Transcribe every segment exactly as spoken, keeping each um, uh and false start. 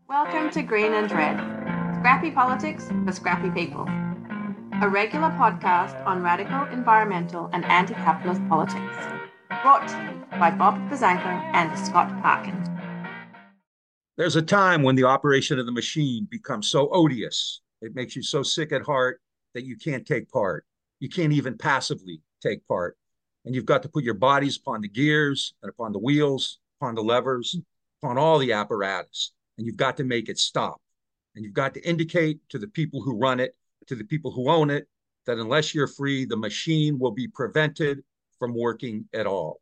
Welcome to Green and Red, Scrappy Politics for Scrappy People, a regular podcast on radical environmental and anti-capitalist politics, brought to you by Bob Bazanko and Scott Parkin. There's a time when the operation of the machine becomes so odious, it makes you so sick at heart that you can't take part. You can't even passively take part. And you've got to put your bodies upon the gears and upon the wheels, upon the levers, upon all the apparatus. And you've got to make it stop. And you've got to indicate to the people who run it, to the people who own it, that unless you're free, the machine will be prevented from working at all.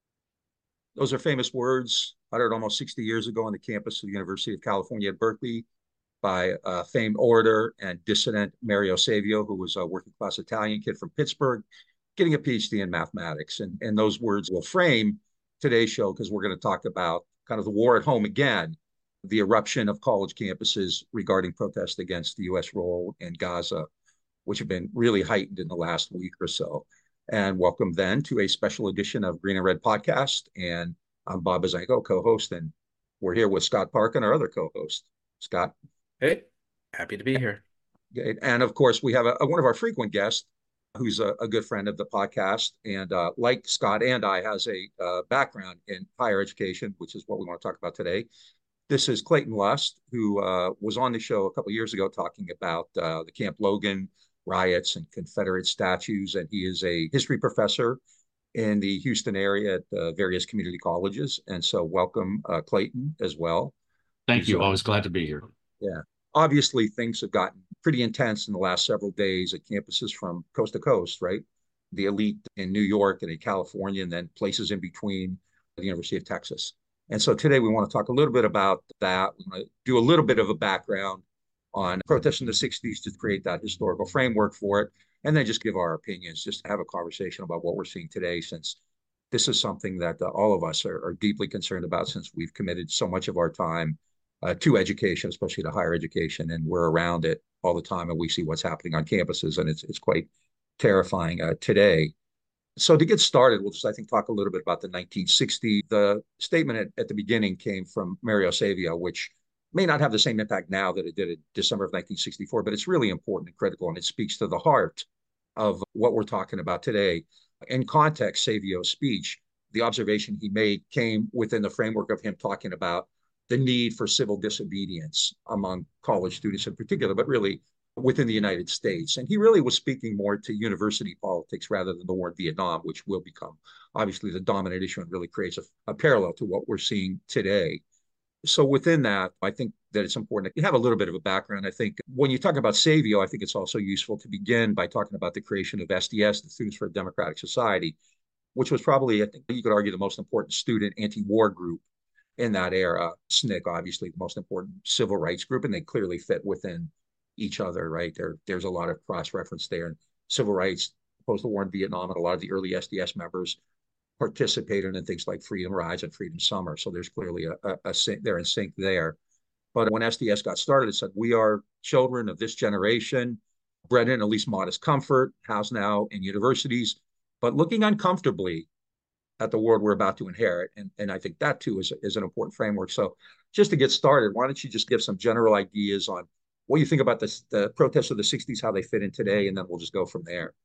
Those are famous words uttered almost sixty years ago on the campus of the University of California at Berkeley by uh, famed orator and dissident Mario Savio, who was a working class Italian kid from Pittsburgh, getting a PhD in mathematics. And, and those words will frame today's show because we're going to talk about kind of the war at home again, the eruption of college campuses regarding protest against the U S role in Gaza, which have been really heightened in the last week or so. And welcome then to a special edition of Green and Red Podcast. And I'm Bob Bazanko, co-host, and we're here with Scott Parkin, our other co-host. Scott. Hey, happy to be here. And of course, we have a, a, one of our frequent guests who's a, a good friend of the podcast. And uh, like Scott and I, has a uh, background in higher education, which is what we want to talk about today. This is Clayton Lust, who uh, was on the show a couple of years ago talking about uh, the Camp Logan riots and Confederate statues. And he is a history professor in the Houston area at uh, various community colleges. And so welcome, uh, Clayton, as well. Thank you. Always glad to be here. Yeah. Obviously, things have gotten pretty intense in the last several days at campuses from coast to coast, right? The elite in New York and in California, and then places in between, the University of Texas. And so today we want to talk a little bit about that. We want to do a little bit of a background on protests in the sixties to create that historical framework for it, and then just give our opinions, just have a conversation about what we're seeing today, since this is something that uh, all of us are, are deeply concerned about, since we've committed so much of our time uh, to education, especially to higher education, and we're around it all the time, and we see what's happening on campuses, and it's it's quite terrifying uh, today. So to get started, we'll just, I think, talk a little bit about the nineteen sixty. The statement at, at the beginning came from Mario Savio, which may not have the same impact now that it did in December of nineteen sixty-four, but it's really important and critical, and it speaks to the heart of what we're talking about today. In context, Savio's speech, the observation he made came within the framework of him talking about the need for civil disobedience among college students in particular, but really within the United States. And he really was speaking more to university politics rather than the war in Vietnam, which will become obviously the dominant issue and really creates a, a parallel to what we're seeing today. So within that, I think that it's important to have a little bit of a background. I think when you talk about Savio, I think it's also useful to begin by talking about the creation of S D S, the Students for a Democratic Society, which was probably, I think you could argue, the most important student anti-war group in that era. S N C C, obviously, the most important civil rights group, and they clearly fit within each other, right? There, there's a lot of cross-reference there. And civil rights, post the war in Vietnam, and a lot of the early S D S members participated in things like Freedom Rides and Freedom Summer. So there's clearly a, a, a they're in sync there. But when S D S got started, it said, we are children of this generation, bred in at least modest comfort, housed now in universities, but looking uncomfortably at the world we're about to inherit. And, and I think that, too, is, is an important framework. So just to get started, why don't you just give some general ideas on what you think about this, the protests of the sixties, how they fit in today, and then we'll just go from there.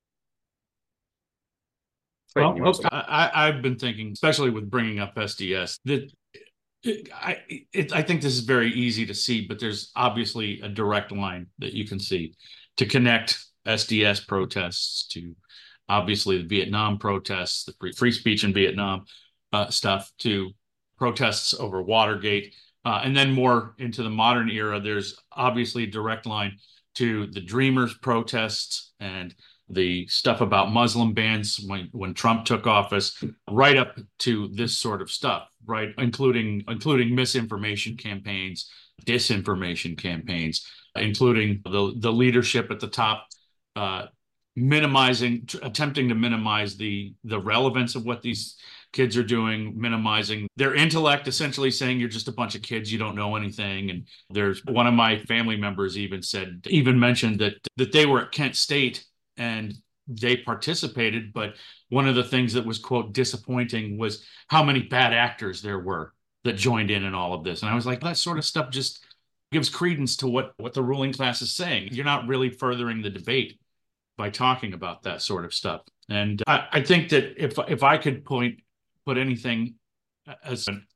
Well, okay. I, I've been thinking, especially with bringing up S D S, that it, I, it, I think this is very easy to see, but there's obviously a direct line that you can see to connect S D S protests to obviously the Vietnam protests, the free, free speech in Vietnam uh, stuff, to protests over Watergate. Uh, and then more into the modern era, there's obviously a direct line to the Dreamers protests and the stuff about Muslim bans when, when Trump took office, right up to this sort of stuff, right? Including, including misinformation campaigns, disinformation campaigns, including the, the leadership at the top, uh, minimizing, t- attempting to minimize the, the relevance of what these kids are doing, minimizing their intellect, essentially saying you're just a bunch of kids, you don't know anything. And there's one of my family members even said, even mentioned that, that they were at Kent State and they participated, but one of the things that was, quote, disappointing was how many bad actors there were that joined in in all of this. And I was like, that sort of stuff just gives credence to what, what the ruling class is saying. You're not really furthering the debate by talking about that sort of stuff. And I, I think that if if I could point put anything as a,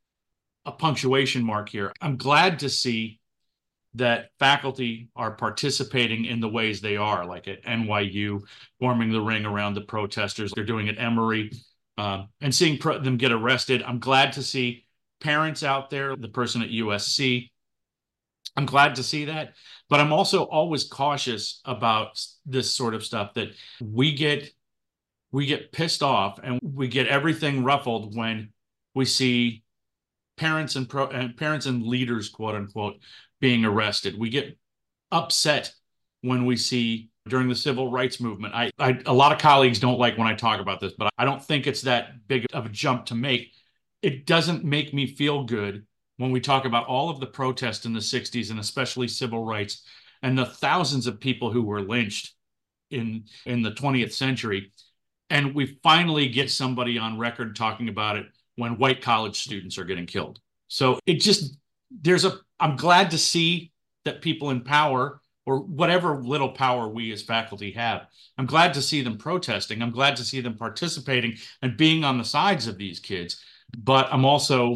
a punctuation mark here, I'm glad to see that faculty are participating in the ways they are, like at N Y U, forming the ring around the protesters. They're doing at Emory, um, and seeing pro- them get arrested. I'm glad to see parents out there, the person at U S C. I'm glad to see that, but I'm also always cautious about this sort of stuff, that we get we get pissed off and we get everything ruffled when we see parents and pro and parents and leaders, quote unquote, being arrested. We get upset when we see during the civil rights movement. I, I a lot of colleagues don't like when I talk about this, but I don't think it's that big of a jump to make. It doesn't make me feel good when we talk about all of the protests in the sixties, and especially civil rights, and the thousands of people who were lynched in in the twentieth century. And we finally get somebody on record talking about it when white college students are getting killed. So it just, there's a, I'm glad to see that people in power, or whatever little power we as faculty have, I'm glad to see them protesting. I'm glad to see them participating and being on the sides of these kids. But I'm also,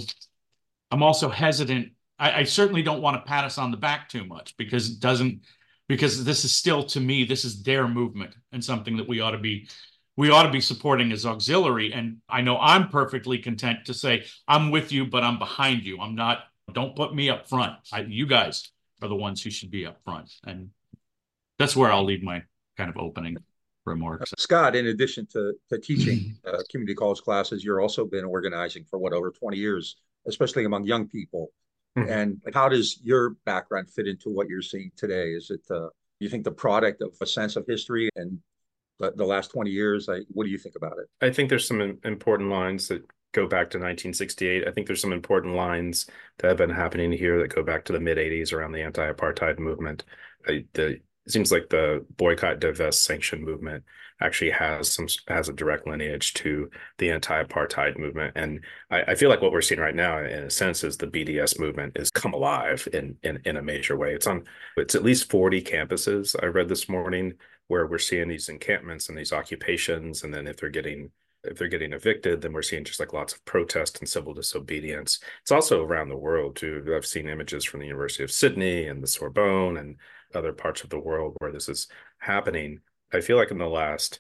I'm also hesitant. I, I certainly don't want to pat us on the back too much, because it doesn't, because this is still, to me, this is their movement, and something that we ought to be we ought to be supporting as auxiliary. And I know I'm perfectly content to say, I'm with you, but I'm behind you. I'm not, don't put me up front. I, you guys are the ones who should be up front. And that's where I'll leave my kind of opening remarks. Scott, in addition to, to teaching uh, community college classes, you've also been organizing for what, over twenty years, especially among young people. Mm-hmm. And how does your background fit into what you're seeing today? Is it, uh, you think, the product of a sense of history and the last twenty years? I, what do you think about it? I think there's some important lines that go back to nineteen sixty-eight. I think there's some important lines that have been happening here that go back to the mid eighties around the anti-apartheid movement. I, the, it seems like the boycott, divest, sanction movement actually has some has a direct lineage to the anti-apartheid movement. And I, I feel like what we're seeing right now, in a sense, is the B D S movement is come alive in, in, in a major way. It's on, it's at least forty campuses, I read this morning, where we're seeing these encampments and these occupations. And then if they're getting if they're getting evicted, then we're seeing just like lots of protest and civil disobedience. It's also around the world too. I've seen images from the University of Sydney and the Sorbonne and other parts of the world where this is happening. I feel like in the last,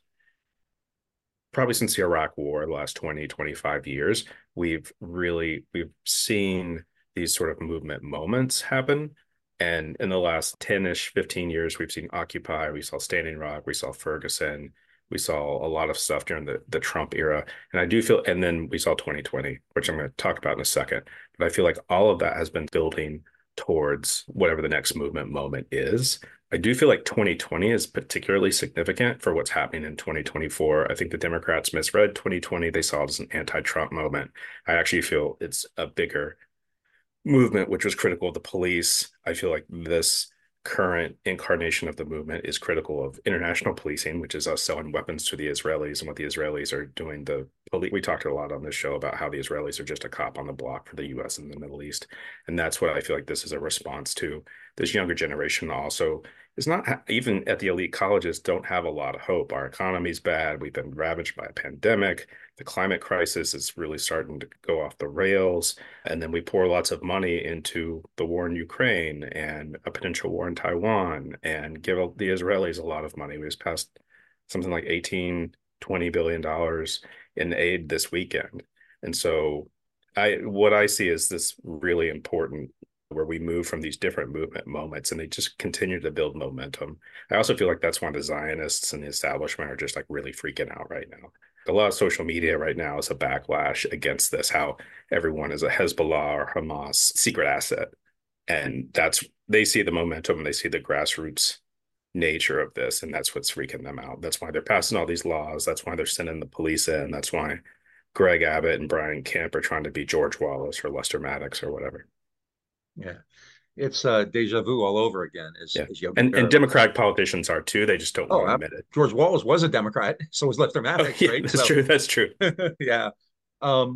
probably since the Iraq War, the last twenty, twenty-five years, we've really, we've seen these sort of movement moments happen. And in the last ten-ish, fifteen years, we've seen Occupy, we saw Standing Rock, we saw Ferguson, we saw a lot of stuff during the, the Trump era. And I do feel, and then we saw twenty twenty, which I'm going to talk about in a second. But I feel like all of that has been building towards whatever the next movement moment is. I do feel like twenty twenty is particularly significant for what's happening in twenty twenty-four. I think the Democrats misread twenty twenty. They saw it as an anti-Trump moment. I actually feel it's a bigger movement, which was critical of the police. I feel like this current incarnation of the movement is critical of international policing, which is us selling weapons to the Israelis and what the Israelis are doing. The police, we talked a lot on this show about how the Israelis are just a cop on the block for the U S and the Middle East. And that's what I feel like this is a response to. This younger generation also is not, even at the elite colleges, don't have a lot of hope. Our economy's bad. We've been ravaged by a pandemic. The climate crisis is really starting to go off the rails. And then we pour lots of money into the war in Ukraine and a potential war in Taiwan and give the Israelis a lot of money. We just passed something like eighteen, twenty billion dollars in aid this weekend. And so I, what I see is this really important where we move from these different movement moments and they just continue to build momentum. I also feel like that's why the Zionists and the establishment are just like really freaking out right now. A lot of social media right now is a backlash against this, how everyone is a Hezbollah or Hamas secret asset. And that's, they see the momentum and they see the grassroots nature of this. And that's what's freaking them out. That's why they're passing all these laws. That's why they're sending the police in. That's why Greg Abbott and Brian Kemp are trying to be George Wallace or Lester Maddox or whatever. Yeah, it's uh, deja vu all over again. As, yeah. as and, and Democratic politicians are too. They just don't oh, want to admit it. George Wallace was a Democrat, so was Lester Maddox, oh, yeah, right? That's so, true. That's true. yeah. Um,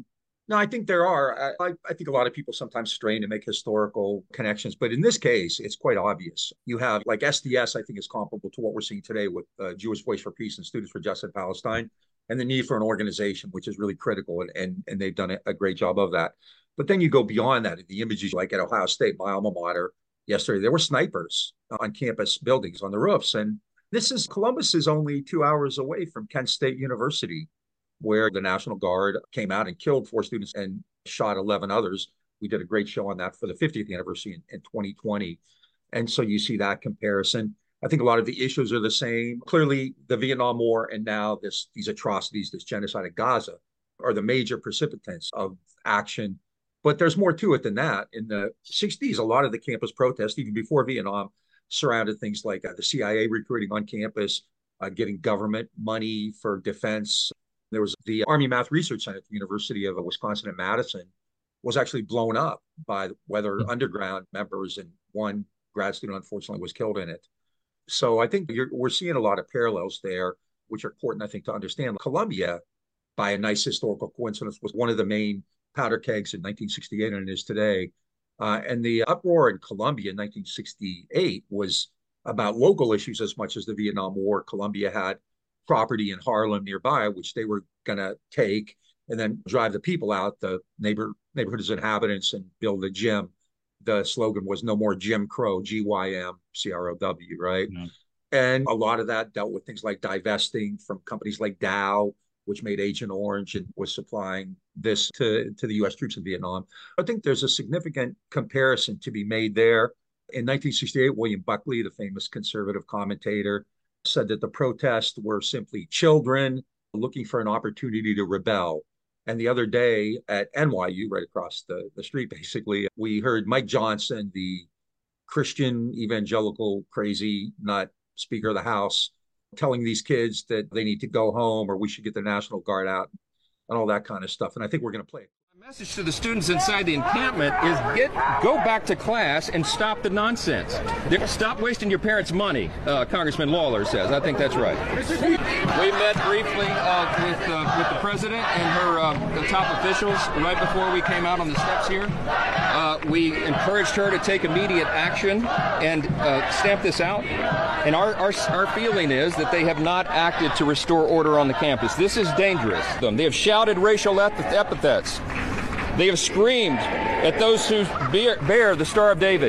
No, I think there are. I, I think a lot of people sometimes strain to make historical connections, but in this case, it's quite obvious. You have like S D S, I think is comparable to what we're seeing today with uh, Jewish Voice for Peace and Students for Justice in Palestine, and the need for an organization, which is really critical, and and, and they've done a, a great job of that. But then you go beyond that. The images, like at Ohio State, my alma mater, yesterday, there were snipers on campus buildings on the roofs, and this is Columbus is only two hours away from Kent State University, where the National Guard came out and killed four students and shot eleven others. We did a great show on that for the fiftieth anniversary in, in twenty twenty. And so you see that comparison. I think a lot of the issues are the same. Clearly, the Vietnam War and now this these atrocities, this genocide at Gaza are the major precipitants of action. But there's more to it than that. In the sixties, a lot of the campus protests, even before Vietnam, surrounded things like uh, the C I A recruiting on campus, uh, getting government money for defense. There was the Army Math Research Center at the University of Wisconsin at Madison was actually blown up by Weather Underground members, and one grad student, unfortunately, was killed in it. So I think you're, we're seeing a lot of parallels there, which are important, I think, to understand. Columbia, by a nice historical coincidence, was one of the main powder kegs in nineteen sixty-eight, and it is today. Uh, and the uproar in Columbia in nineteen sixty-eight was about local issues as much as the Vietnam War. Columbia had property in Harlem nearby, which they were going to take and then drive the people out, the neighbor neighborhood's inhabitants, and build a gym. The slogan was "No more Jim Crow," G Y M C R O W, right? Mm-hmm. And a lot of that dealt with things like divesting from companies like Dow, which made Agent Orange and was supplying this to, to the U S troops in Vietnam. I think there's a significant comparison to be made there. In nineteen sixty-eight, William Buckley, the famous conservative commentator, said that the protests were simply children looking for an opportunity to rebel. And the other day at N Y U, right across the, the street, basically, we heard Mike Johnson, the Christian evangelical crazy nut Speaker of the House, telling these kids that they need to go home or we should get the National Guard out and all that kind of stuff. And I think we're going to play it. My message to the students inside the encampment is get go back to class and stop the nonsense. Stop wasting your parents' money, uh, Congressman Lawler says. I think that's right. We met briefly uh, with uh, with the president and her uh, the top officials right before we came out on the steps here. Uh, we encouraged her to take immediate action and uh, stamp this out. And our, our our feeling is that they have not acted to restore order on the campus. This is dangerous. They have shouted racial epithets. They have screamed at those who bear, bear the Star of David.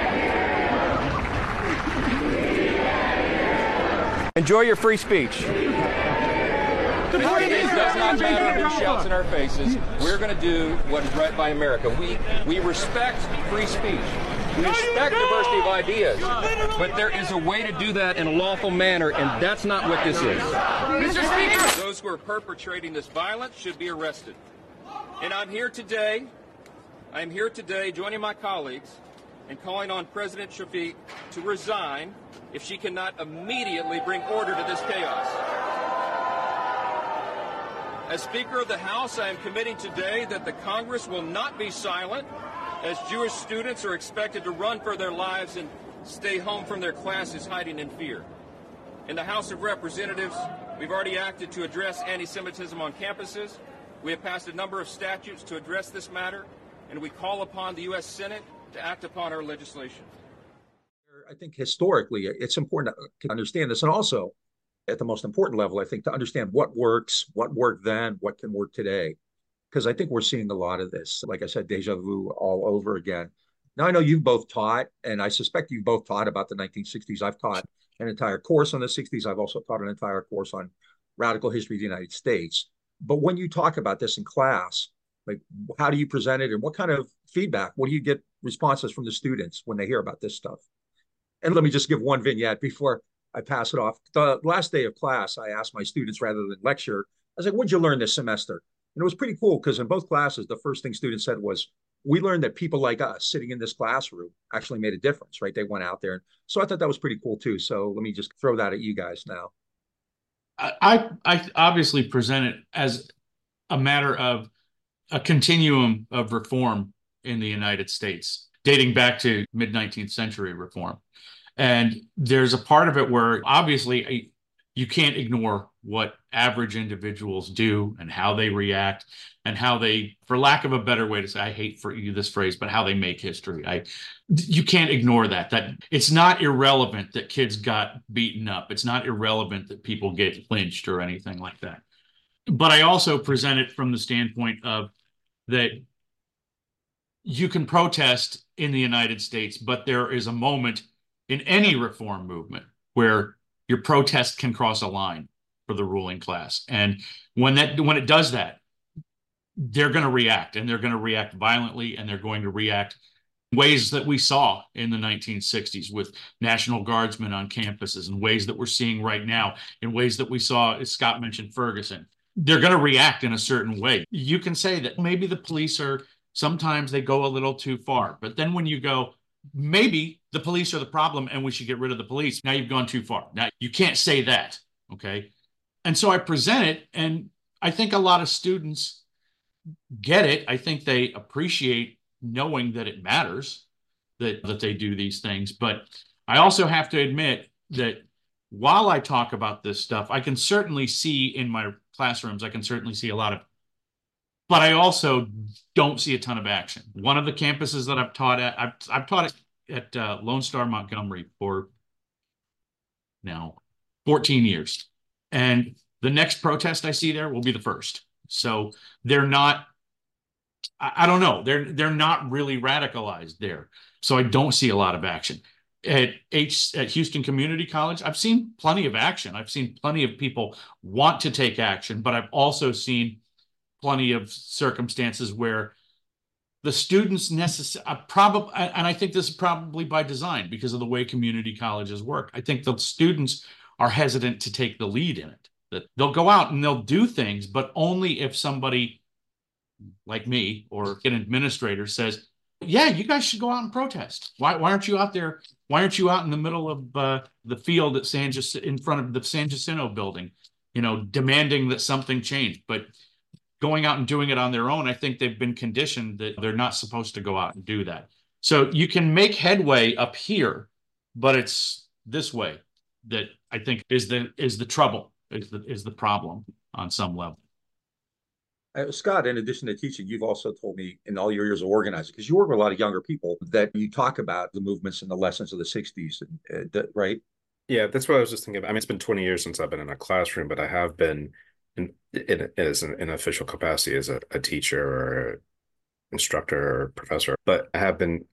Enjoy your free speech. It does not matter who shouts in our faces. We're going to do what is right by America. We we respect free speech. We respect diversity of ideas, but there is a way to do that in a lawful manner, and that's not what this is. Mister Speaker, those who are perpetrating this violence should be arrested. And I'm here today, I'm here today joining my colleagues and calling on President Shafiq to resign if she cannot immediately bring order to this chaos. As Speaker of the House, I am committing today that the Congress will not be silent as Jewish students are expected to run for their lives and stay home from their classes hiding in fear. In the House of Representatives, we've already acted to address anti-Semitism on campuses. We have passed a number of statutes to address this matter, and we call upon the U S Senate to act upon our legislation. I think historically, it's important to understand this, and also at the most important level, I think, to understand what works, what worked then, what can work today. Because I think we're seeing a lot of this, like I said, deja vu all over again. Now, I know you've both taught, and I suspect you've both taught about the nineteen sixties. I've taught an entire course on the sixties. I've also taught an entire course on radical history of the United States. But when you talk about this in class, like, how do you present it, and what kind of feedback? What do you get responses from the students when they hear about this stuff? And let me just give one vignette before I pass it off. The last day of class, I asked my students, rather than lecture, I was like, what'd you learn this semester? And it was pretty cool, because in both classes, the first thing students said was, we learned that people like us sitting in this classroom actually made a difference, right? They went out there. So I thought that was pretty cool too. So let me just throw that at you guys now. I, I obviously present it as a matter of a continuum of reform in the United States, dating back to mid nineteenth century reform. And there's a part of it where obviously you can't ignore what average individuals do and how they react and how they, for lack of a better way to say, I hate for you this phrase, but how they make history. I, you can't ignore that. That it's not irrelevant that kids got beaten up. It's not irrelevant that people get lynched or anything like that. But I also present it from the standpoint of that you can protest in the United States, but there is a moment in any reform movement where your protest can cross a line for the ruling class. And when that when it does that, they're going to react, and they're going to react violently, and they're going to react in ways that we saw in the nineteen sixties with National Guardsmen on campuses, and ways that we're seeing right now, in ways that we saw, as Scott mentioned, Ferguson. They're going to react in a certain way. You can say that maybe the police are, sometimes they go a little too far. But then when you go, maybe the police are the problem and we should get rid of the police, now you've gone too far. Now, you can't say that, okay? And so I present it, and I think a lot of students get it. I think they appreciate knowing that it matters, that, that they do these things. But I also have to admit that while I talk about this stuff, I can certainly see in my classrooms, I can certainly see a lot of, but I also don't see a ton of action. One of the campuses that I've taught at, I've, I've taught it at uh, Lone Star Montgomery for now fourteen years. And the next protest I see there will be the first. So they're not, I, I don't know, they're, they're not really radicalized there. So I don't see a lot of action. At H at Houston Community College, I've seen plenty of action. I've seen plenty of people want to take action, but I've also seen plenty of circumstances where the students necessarily, uh, probably, and I think this is probably by design because of the way community colleges work. I think the students are hesitant to take the lead in it. That they'll go out and they'll do things, but only if somebody like me or an administrator says, yeah, you guys should go out and protest. Why, why aren't you out there? Why aren't you out in the middle of uh, the field at San Jac- in front of the San Jacinto building, you know, demanding that something change? But going out and doing it on their own, I think they've been conditioned that they're not supposed to go out and do that. So you can make headway up here, but it's this way that I think is the is the trouble, is the is the problem on some level. Uh, Scott, in addition to teaching, you've also told me in all your years of organizing, because you work with a lot of younger people, that you talk about the movements and the lessons of the sixties, uh, that, right? Yeah, that's what I was just thinking about. I mean, it's been twenty years since I've been in a classroom, but I have been in, in as an in official capacity as a, a teacher or an instructor or professor. But I have been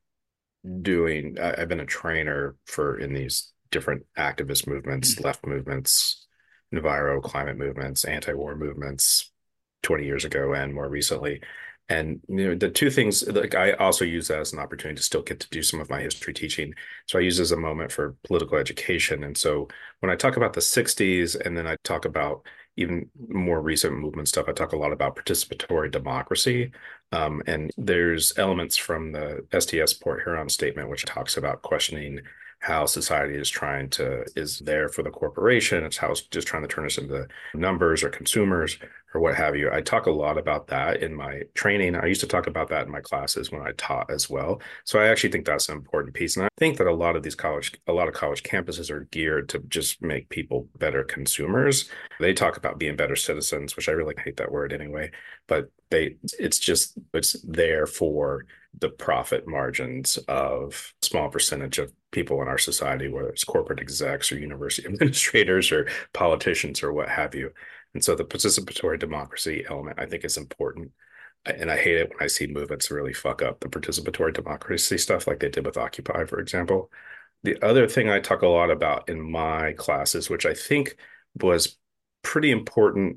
doing, I, I've been a trainer for in these different activist movements, mm-hmm. left movements, enviro, climate movements, anti-war movements, twenty years ago and more recently. And you know, the two things, like I also use that as an opportunity to still get to do some of my history teaching. So I use it as a moment for political education. And so when I talk about the sixties, and then I talk about even more recent movement stuff, I talk a lot about participatory democracy. Um, and there's elements from the S T S Port Huron statement, which talks about questioning how society is trying to, is there for the corporation. It's how it's just trying to turn us into numbers or consumers or what have you. I talk a lot about that in my training. I used to talk about that in my classes when I taught as well. So I actually think that's an important piece. And I think that a lot of these college, a lot of college campuses are geared to just make people better consumers. They talk about being better citizens, which I really hate that word anyway, but they, it's just, it's there for the profit margins of a small percentage of people in our society, whether it's corporate execs or university administrators or politicians or what have you. And so the participatory democracy element, I think, is important. And I hate it when I see movements really fuck up the participatory democracy stuff like they did with Occupy, for example. The other thing I talk a lot about in my classes, which I think was pretty important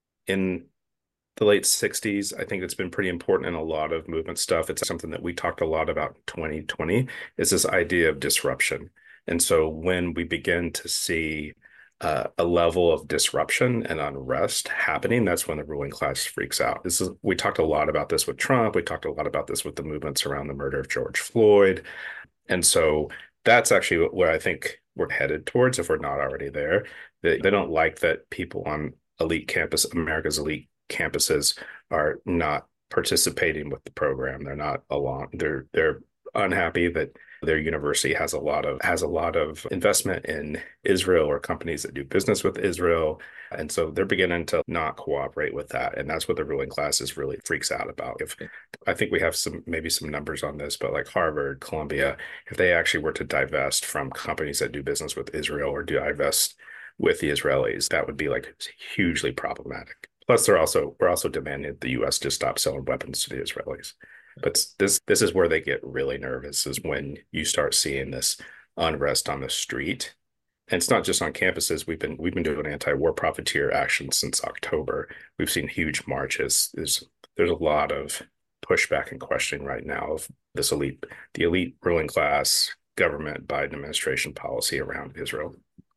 in the late sixties, I think it's been pretty important in a lot of movement stuff. It's something that we talked a lot about in twenty twenty, is this idea of disruption. And so when we begin to see uh, a level of disruption and unrest happening, that's when the ruling class freaks out. This is, we talked a lot about this with Trump. We talked a lot about this with the movements around the murder of George Floyd. And so that's actually where I think we're headed towards, if we're not already there. They, they don't like that people on elite campus, America's elite campuses, are not participating with the program. They're not along. They're they're unhappy that Their university has a lot of has a lot of investment in Israel or companies that do business with Israel. And so they're beginning to not cooperate with that. And that's what the ruling class is really freaks out about. If I think we have some maybe some numbers on this, but like Harvard, Columbia, if they actually were to divest from companies that do business with Israel or divest with the Israelis, that would be like hugely problematic. Plus, they're also we're also demanding that the U S just stop selling weapons to the Israelis. But this this is where they get really nervous, is when you start seeing this unrest on the street. And it's not just on campuses. We've been we've been doing anti-war profiteer action since October. We've seen huge marches. There's there's a lot of pushback and questioning right now of this elite, the elite ruling class, government, Biden administration policy around Israel.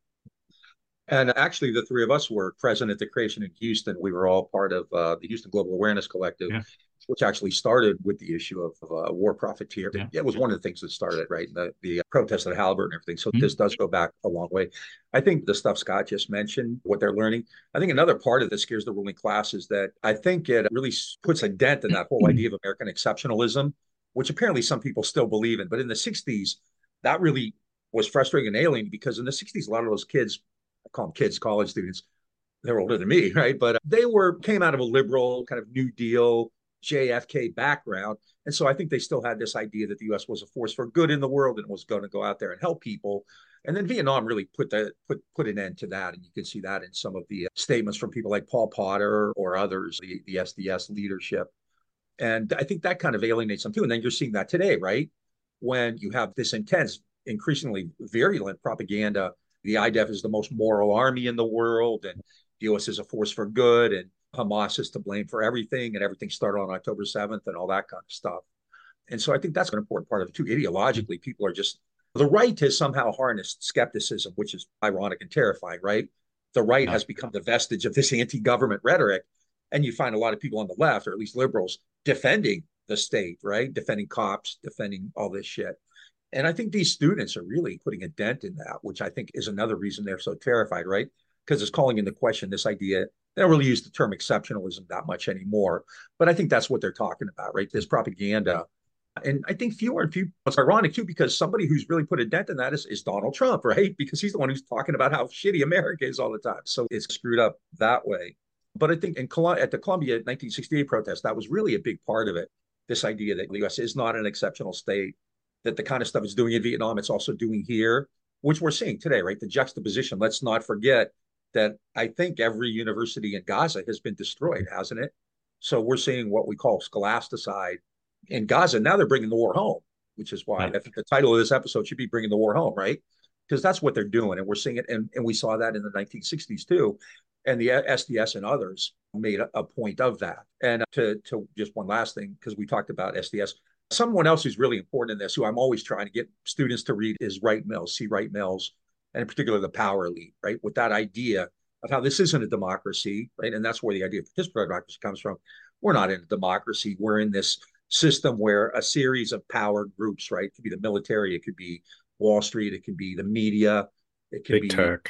And actually, the three of us were present at the creation in Houston. We were all part of uh, the Houston Global Awareness Collective, yeah. which actually started with the issue of, of uh, war profiteer. Yeah. It was one of the things that started it, right? The, the protest at Halliburton and everything. So mm-hmm. this does go back a long way. I think the stuff Scott just mentioned, what they're learning, I think another part of that scares the ruling class is that I think it really puts a dent in that whole idea of American exceptionalism, which apparently some people still believe in. But in the sixties, that really was frustrating and alien, because in the sixties, a lot of those kids, I call them kids, college students, they're older than me, right? But they were came out of a liberal kind of New Deal, J F K background. And so I think they still had this idea that the U S was a force for good in the world and was going to go out there and help people. And then Vietnam really put the put put an end to that. And you can see that in some of the statements from people like Paul Potter or others, the, the S D S leadership. And I think that kind of alienates them too. And then you're seeing that today, right? When you have this intense, increasingly virulent propaganda, the I D F is the most moral army in the world, and the U S is a force for good, and Hamas is to blame for everything, and everything started on October seventh and all that kind of stuff. And so I think that's an important part of it too. Ideologically, people are just, the right has somehow harnessed skepticism, which is ironic and terrifying, right? The right has become the vestige of this anti-government rhetoric. And you find a lot of people on the left, or at least liberals, defending the state, right? Defending cops, defending all this shit. And I think these students are really putting a dent in that, which I think is another reason they're so terrified, right? Because it's calling into question this idea. They don't really use the term exceptionalism that much anymore, but I think that's what they're talking about, right? This propaganda. And I think fewer and fewer, it's ironic too, because somebody who's really put a dent in that is, is Donald Trump, right? Because he's the one who's talking about how shitty America is all the time. So it's screwed up that way. But I think in Col- at the Columbia nineteen sixty-eight protest, that was really a big part of it. This idea that the U S is not an exceptional state, that the kind of stuff it's doing in Vietnam, it's also doing here, which we're seeing today, right? The juxtaposition. Let's not forget that I think every university in Gaza has been destroyed, hasn't it? So we're seeing what we call scholasticide in Gaza. Now they're bringing the war home, which is why I think the title of this episode should be Bringing the War Home, right? Because that's what they're doing. And we're seeing it. And, and we saw that in the nineteen sixties too. And the S D S and others made a, a point of that. And to, to just one last thing, because we talked about S D S, someone else who's really important in this, who I'm always trying to get students to read, is Wright Mills, C. Wright Mills, and in particular the Power Elite, right? With that idea of how this isn't a democracy, right? And that's where the idea of participatory democracy comes from. We're not in a democracy. We're in this system where a series of power groups, right? It could be the military, it could be Wall Street, it could be the media, it could big be tech.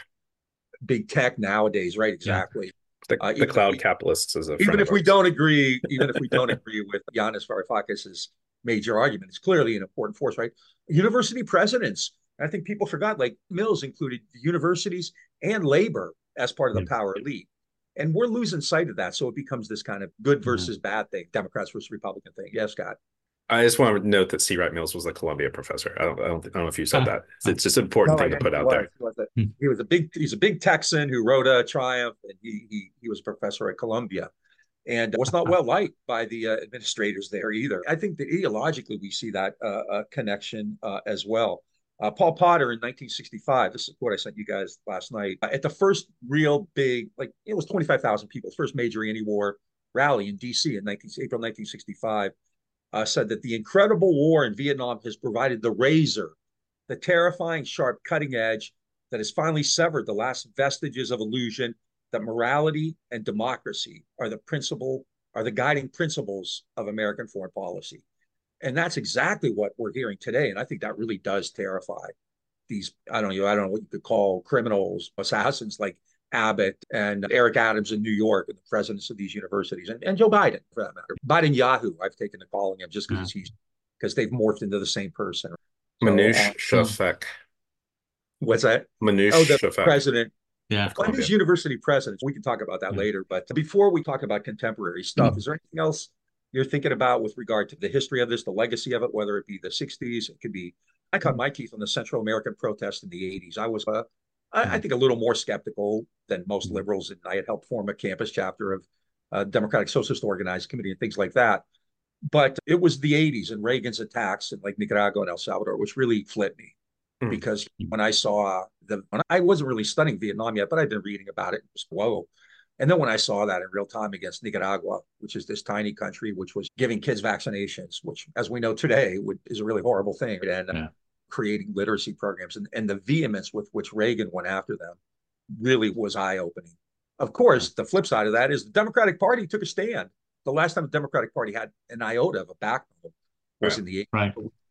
Big tech nowadays, right? Exactly. Yeah. The, uh, the cloud we, capitalists is a even if we don't agree, even if we don't agree with Yanis Varoufakis's major argument, it's clearly an important force, right? University presidents, I think people forgot, like Mills included the universities and labor as part of the yeah. power elite. And we're losing sight of that. So it becomes this kind of good versus mm-hmm. bad thing, Democrats versus Republican thing. Yes, Scott. I just want to note that C. Wright Mills was a Columbia professor. I don't, I don't, I don't know if you said that. It's just an important no, thing to put out there. He was, a, he was a big, he's a big Texan who wrote a Triumph, and he he he was a professor at Columbia, and was not well liked by the uh, administrators there either. I think that ideologically we see that uh, uh, connection uh, as well. Uh, Paul Potter in nineteen sixty-five, this is what I sent you guys last night, uh, at the first real big, like it was twenty-five thousand people, first major anti-war rally in D C in nineteen, April nineteen sixty-five, uh, said that the incredible war in Vietnam has provided the razor, the terrifying, sharp cutting edge that has finally severed the last vestiges of illusion that morality and democracy are the principle, are the guiding principles of American foreign policy. And that's exactly what we're hearing today. And I think that really does terrify these, I don't know, I don't know what you could call criminals, assassins like Abbott and Eric Adams in New York, and the presidents of these universities, and, and Joe Biden, for that matter. Biden Yahoo, I've taken to calling him just because yeah. he's because they've morphed into the same person. So, Manoush uh, Shafek. what's that? Manoush Oh, the Shafek. president. Yeah. Well, he's university president. We can talk about that Yeah. later. But before we talk about contemporary stuff, Mhm. is there anything else you're thinking about with regard to the history of this, the legacy of it, whether it be the sixties, it could be. I cut my teeth on the Central American protests in the eighties. I was, uh, I, I think, a little more skeptical than most liberals, and I had helped form a campus chapter of uh, Democratic Socialist Organized Committee and things like that. But it was the eighties and Reagan's attacks in like Nicaragua and El Salvador, which really flipped me. Hmm. Because when I saw the, when I wasn't really studying Vietnam yet, but I'd been reading about it. It was whoa. And then when I saw that in real time against Nicaragua, which is this tiny country, which was giving kids vaccinations, which, as we know today, would, is a really horrible thing, and yeah. creating literacy programs, and, and the vehemence with which Reagan went after them really was eye-opening. Of course, the flip side of that is the Democratic Party took a stand. The last time the Democratic Party had an iota of a backbone was right. in the right.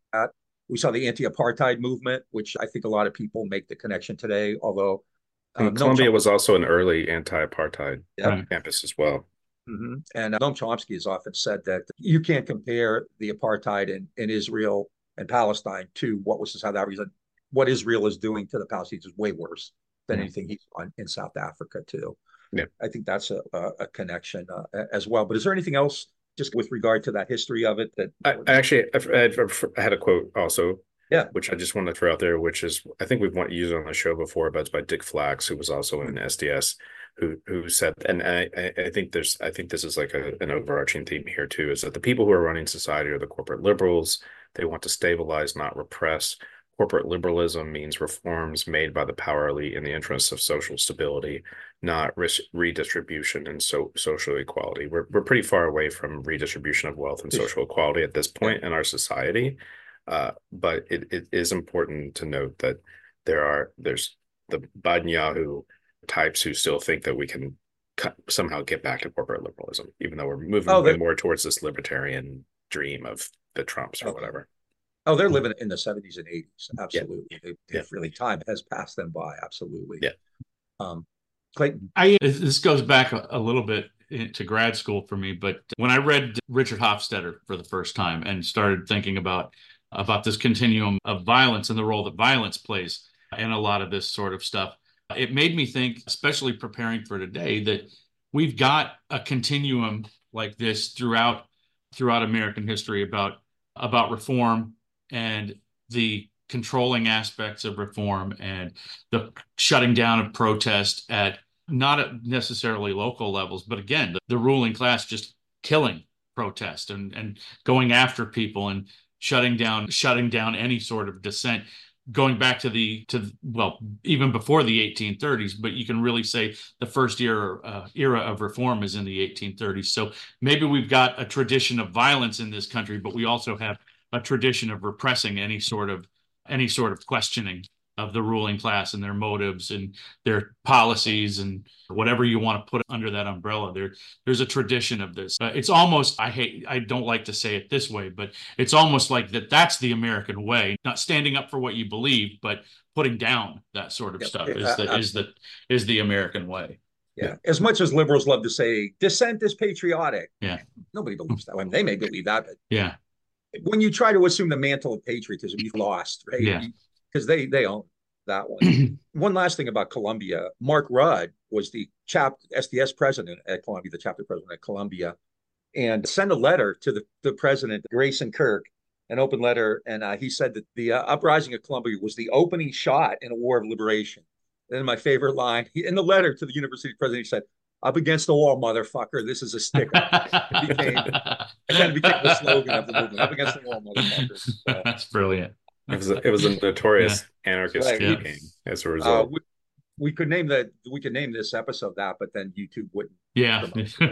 We saw the anti-apartheid movement, which I think a lot of people make the connection today, although um, Columbia was also an early anti-apartheid yep. campus as well. Mm-hmm. And uh, Noam Chomsky has often said that you can't compare the apartheid in, in Israel and Palestine to what was in South Africa. What Israel is doing to the Palestinians is way worse than mm-hmm. anything he's done in South Africa too. Yeah. I think that's a, a, a connection uh, as well. But is there anything else just with regard to that history of it? That I, I actually I, I had a quote also, yeah, which I just want to throw out there, which is I think we've want to use it on the show before, but it's by Dick Flax, who was also in S D S, who who said, and I I think there's I think this is like a, an overarching theme here too, is that the people who are running society are the corporate liberals. They want to stabilize, not repress. Corporate liberalism means reforms made by the power elite in the interests of social stability, not risk redistribution and so social equality. We're we're pretty far away from redistribution of wealth and social equality at this point in our society, uh, but it, it is important to note that there are there's the Netanyahu types who still think that we can cut, somehow get back to corporate liberalism, even though we're moving oh, way more towards this libertarian dream of the Trumps or okay. whatever. Oh, they're living in the seventies and eighties. Absolutely. Yeah. They, yeah. Really, time has passed them by. Absolutely. Yeah. Um, Clayton. I, this goes back a, a little bit to grad school for me, but when I read Richard Hofstadter for the first time and started thinking about, about this continuum of violence and the role that violence plays in a lot of this sort of stuff, it made me think, especially preparing for today, that we've got a continuum like this throughout, throughout American history about, about reform and the controlling aspects of reform and the shutting down of protest at not at necessarily local levels, but again, the, the ruling class just killing protest and, and going after people and shutting down, shutting down any sort of dissent, going back to the, to, well, even before the eighteen thirties, but you can really say the first era, uh, era of reform is in the eighteen thirties. So maybe we've got a tradition of violence in this country, but we also have a tradition of repressing any sort of any sort of questioning of the ruling class and their motives and their policies and whatever you want to put under that umbrella. There, there's a tradition of this. Uh, it's almost, I hate, I don't like to say it this way, but it's almost like that that's the American way, not standing up for what you believe, but putting down that sort of yeah, stuff is the, is the, is the American way. Yeah. yeah. As much as liberals love to say dissent is patriotic. Yeah. Nobody believes that. I mean, they may believe that, but yeah. when you try to assume the mantle of patriotism, you've lost, right? Yeah. Because they they own that one. One last thing about Columbia. Mark Rudd was the chap S D S president at Columbia, the chapter president at Columbia, and sent a letter to the, the president, Grayson Kirk, an open letter. And uh, he said that the uh, uprising of Columbia was the opening shot in a war of liberation. And then my favorite line, he, in the letter to the university president, he said, "Up against the wall, motherfucker. This is a stick up." It became, and then it became the slogan of the movement. Up against the wall, motherfucker. So, that's brilliant. It was a, it was a notorious yeah. anarchist right. campaign yeah. as a result. Uh, we, we could name that we could name this episode that, but then YouTube wouldn't. Yeah.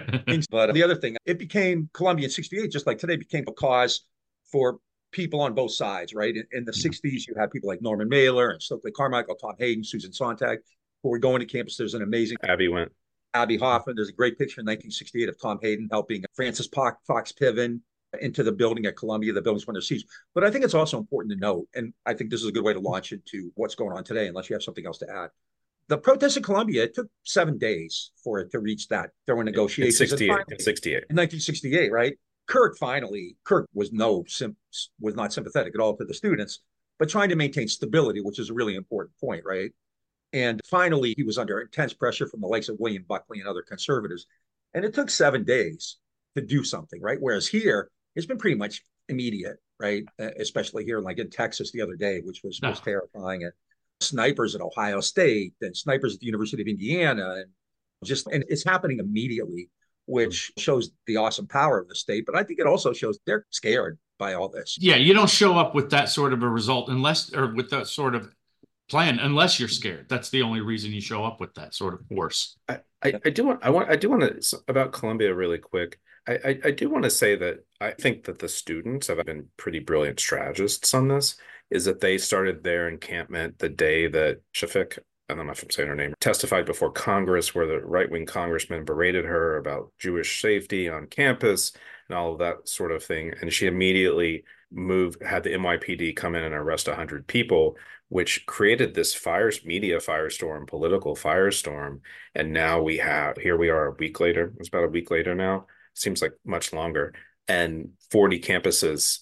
But the other thing, it became Columbia in sixty-eight, just like today, became a cause for people on both sides, right? In, in the yeah. sixties, you had people like Norman Mailer and Stokely Carmichael, Tom Hayden, Susan Sontag, who were going to campus. There's an amazing Abby went. Abby Hoffman. There's a great picture in nineteen sixty-eight of Tom Hayden helping Francis Fox Piven into the building at Columbia. The building's under siege. But I think it's also important to note, and I think this is a good way to launch into what's going on today, unless you have something else to add. The protests in Columbia, it took seven days for it to reach that. There were negotiations. In sixty-eight. Finally, in sixty-eight. In nineteen sixty-eight, right? Kirk finally, Kirk was no, was not sympathetic at all to the students, but trying to maintain stability, which is a really important point, right? And finally, he was under intense pressure from the likes of William Buckley and other conservatives. And it took seven days to do something, right? Whereas here, it's been pretty much immediate, right? Uh, especially here, like in Texas the other day, which was, no. was terrifying. And snipers at Ohio State and snipers at the University of Indiana. And just, and it's happening immediately, which shows the awesome power of the state. But I think it also shows they're scared by all this. Yeah, you don't show up with that sort of a result unless, or with that sort of plan, unless you're scared. That's the only reason you show up with that sort of force. I, I, I do want, I want, I do want to about Columbia really quick. I, I, I do want to say that I think that the students have been pretty brilliant strategists on this. Is that they started their encampment the day that Shafik, I don't know if I'm saying her name, testified before Congress, where the right-wing congressman berated her about Jewish safety on campus and all of that sort of thing. And she immediately moved, had the N Y P D come in and arrest one hundred people, which created this fires, media firestorm, political firestorm. And now we have, here we are a week later, it's about a week later now, seems like much longer, and forty campuses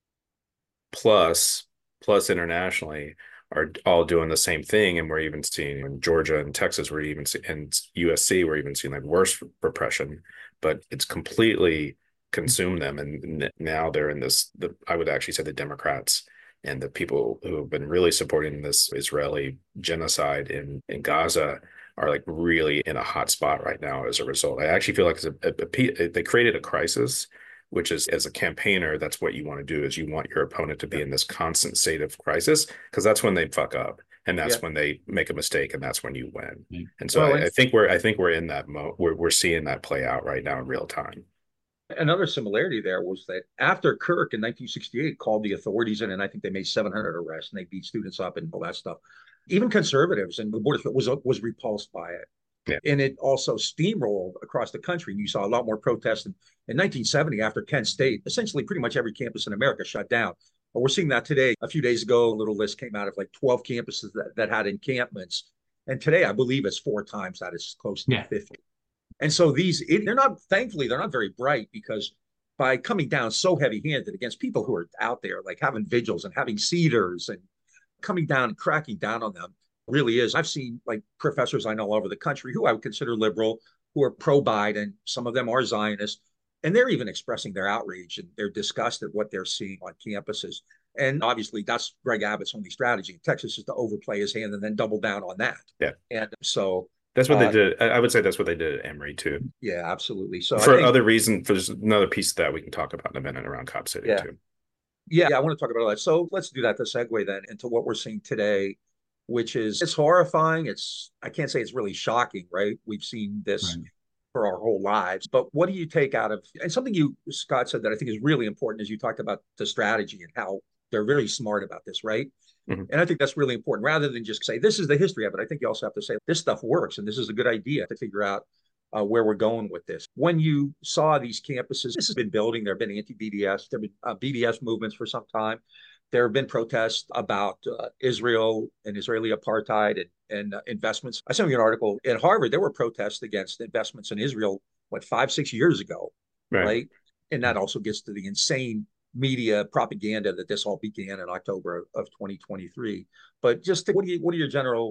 plus, plus internationally are all doing the same thing. And we're even seeing in Georgia and Texas, we're even seeing, and U S C, we're even seeing like worse repression, but it's completely consumed them. And now they're in this, the, I would actually say the Democrats and the people who have been really supporting this Israeli genocide in, in Gaza are like really in a hot spot right now as a result. I actually feel like it's a, a, a, they created a crisis, which is, as a campaigner, that's what you want to do, is you want your opponent to be in this constant state of crisis, because that's when they fuck up. And that's yeah. when they make a mistake, and that's when you win. Mm-hmm. And so well, I, I think we're I think we're in that mode. We're we're seeing that play out right now in real time. Another similarity there was that after Kirk in nineteen sixty-eight called the authorities in, and I think they made seven hundred arrests and they beat students up and all that stuff, even conservatives and the board was was repulsed by it. Yeah. And it also steamrolled across the country. You saw a lot more protests. In, in nineteen seventy, after Kent State, essentially pretty much every campus in America shut down. But we're seeing that today. A few days ago, a little list came out of like twelve campuses that, that had encampments. And today, I believe it's four times that. It's close to yeah. fifty. And so these, it, they're not, thankfully, they're not very bright, because by coming down so heavy-handed against people who are out there, like having vigils and having CEDARs and coming down and cracking down on them, really is. I've seen like professors I know all over the country who I would consider liberal, who are pro-Biden. Some of them are Zionists, and they're even expressing their outrage and their disgust at what they're seeing on campuses. And obviously, that's Greg Abbott's only strategy in Texas, is to overplay his hand and then double down on that. Yeah. And so that's what uh, they did. I would say that's what they did at Emory too. Yeah, absolutely. So for I think, other reasons, there's another piece that we can talk about in a minute around Cop City yeah. too. Yeah, I want to talk about that. So let's do that to segue then into what we're seeing today, which is, it's horrifying. It's, I can't say it's really shocking, right? We've seen this right. for our whole lives. But what do you take out of, and something you, Scott, said that I think is really important, is you talked about the strategy and how they're really smart about this, right? Mm-hmm. And I think that's really important. Rather than just say, this is the history of it, I think you also have to say, this stuff works, and this is a good idea to figure out uh, where we're going with this. When you saw these campuses, this has been building. There have been anti-B D S, there have been uh, B D S movements for some time. There have been protests about uh, Israel and Israeli apartheid and, and uh, investments. I sent you an article at Harvard. There were protests against investments in Israel, what, five, six years ago, right? right? And that also gets to the insane media propaganda that this all began in October of, of twenty twenty-three. But just to, what, do you, what are your general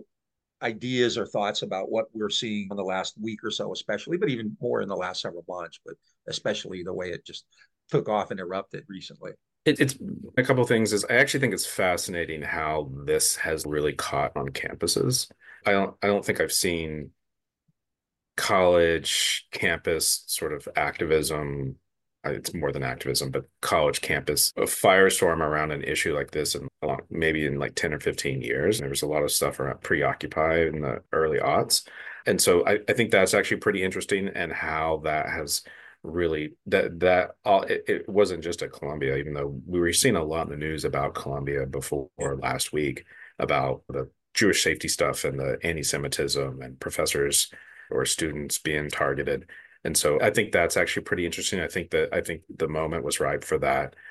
ideas or thoughts about what we're seeing in the last week or so, especially, but even more in the last several months, but especially the way it just took off and erupted recently? It, it's a couple of things. Is I actually think it's fascinating how this has really caught on campuses. I don't I don't think I've seen college campus sort of activism. It's more than activism, but college campus, a firestorm around an issue like this, and maybe in like ten or fifteen years. There was a lot of stuff around Preoccupy in the early aughts. And so I, I think that's actually pretty interesting, and how that has really, that, that all, it, it wasn't just at Columbia, even though we were seeing a lot in the news about Columbia before last week, about the Jewish safety stuff and the anti-Semitism and professors or students being targeted. And so I think that's actually pretty interesting. I think that I think the moment was ripe for that.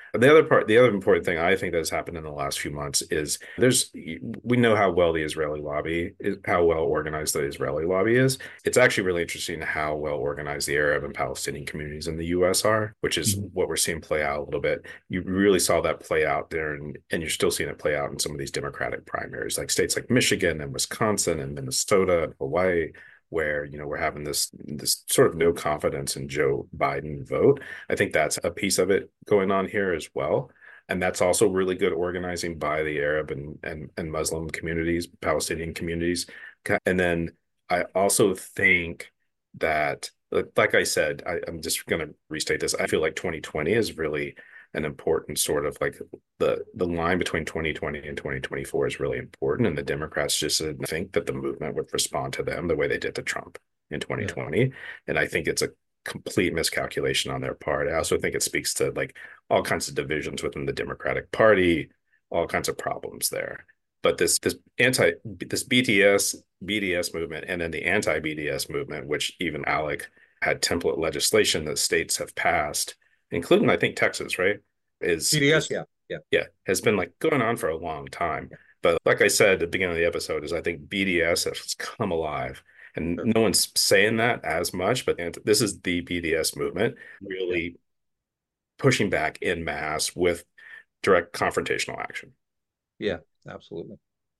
The other part, the other important thing I think that has happened in the last few months is there's, we know how well the Israeli lobby is, how well organized the Israeli lobby is. It's actually really interesting how well organized the Arab and Palestinian communities in the U S are, which is mm-hmm. what we're seeing play out a little bit. You really saw that play out there, and, and you're still seeing it play out in some of these Democratic primaries, like states like Michigan and Wisconsin and Minnesota and Hawaii, where, you know, we're having this this sort of no confidence in Joe Biden vote. I think that's a piece of it going on here as well. And that's also really good organizing by the Arab and, and, and Muslim communities, Palestinian communities. And then I also think that, like I said, I, I'm just going to restate this. I feel like twenty twenty is really an important sort of like the the line between twenty twenty and twenty twenty-four is really important. And the Democrats just didn't think that the movement would respond to them the way they did to Trump in twenty twenty. Yeah. And I think it's a complete miscalculation on their part. I also think it speaks to like all kinds of divisions within the Democratic Party, all kinds of problems there. But this this anti this B T S B D S movement, and then the anti-B D S movement, which even ALEC had template legislation that states have passed, including I think Texas, right? Is B D S, yeah, yeah, yeah, has been like going on for a long time. But like I said at the beginning of the episode, is I think B D S has come alive, and no one's saying that as much. But this is the B D S movement really pushing back en masse with direct confrontational action. Yeah, absolutely.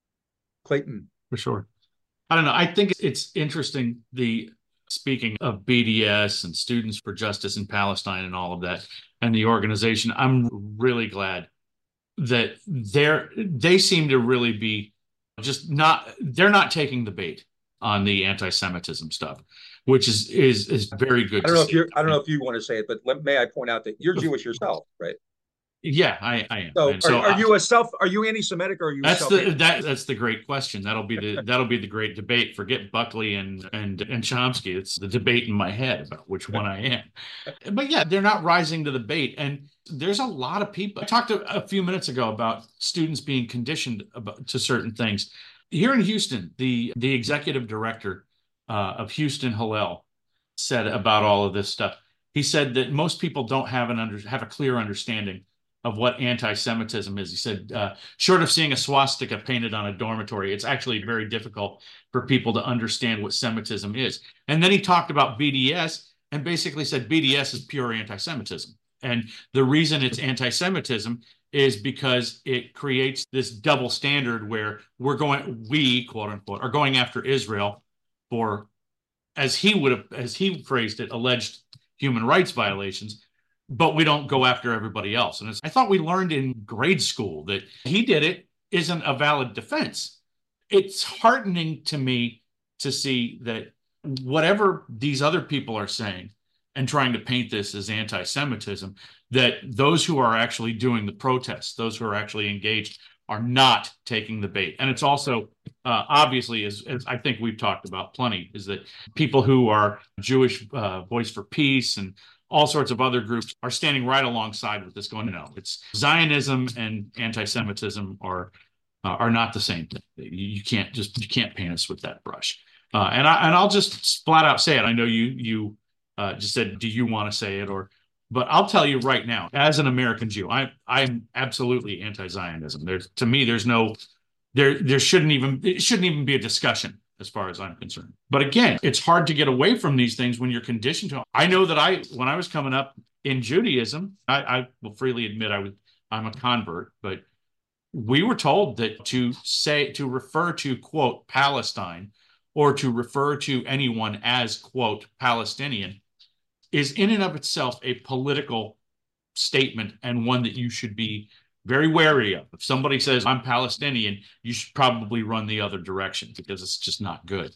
Clayton, for sure. I don't know. I think it's interesting. The Speaking of B D S and Students for Justice in Palestine and all of that, and the organization, I'm really glad that they're, they seem to really be just not, they're not taking the bait on the anti-Semitism stuff, which is is is very good. I don't know if you're, I don't know if you want to say it, but let, may I point out that you're Jewish yourself, right? Yeah, I, I am. So, are, so are I, you a self? Are you anti-Semitic or are you? That's the that that's the great question. That'll be the that'll be the great debate. Forget Buckley and and and Chomsky. It's the debate in my head about which one I am. But yeah, they're not rising to the bait, and there's a lot of people. I talked a, a few minutes ago about students being conditioned about, to certain things. Here in Houston, the the executive director uh, of Houston Hillel said about all of this stuff. He said that most people don't have an under have a clear understanding of what anti-Semitism is. He said, uh, short of seeing a swastika painted on a dormitory, it's actually very difficult for people to understand what Semitism is. And then he talked about B D S and basically said B D S is pure anti-Semitism. And the reason it's anti-Semitism is because it creates this double standard where we're going, we, quote unquote, are going after Israel for, as he would have, as he phrased it, alleged human rights violations, but we don't go after everybody else. And I thought we learned in grade school that he did it isn't a valid defense. It's heartening to me to see that whatever these other people are saying and trying to paint this as anti-Semitism, that those who are actually doing the protests, those who are actually engaged, are not taking the bait. And it's also uh, obviously, as, as I think we've talked about plenty, is that people who are Jewish uh, Voice for Peace and all sorts of other groups are standing right alongside with this going, no, it's Zionism and anti-Semitism are uh, are not the same thing. You can't just, you can't paint us with that brush. Uh, and, I, and I'll just flat out say it. I know you you uh, just said, do you want to say it? Or, but I'll tell you right now, as an American Jew, I, I'm absolutely anti-Zionism. There's, to me, there's no, there, there shouldn't even, it shouldn't even be a discussion as far as I'm concerned. But again, it's hard to get away from these things when you're conditioned to them. I know that I, when I was coming up in Judaism, I, I will freely admit I was, I'm a convert, but we were told that to say, to refer to, quote, Palestine, or to refer to anyone as, quote, Palestinian, is in and of itself a political statement, and one that you should be very wary of. If somebody says, I'm Palestinian, you should probably run the other direction, because it's just not good.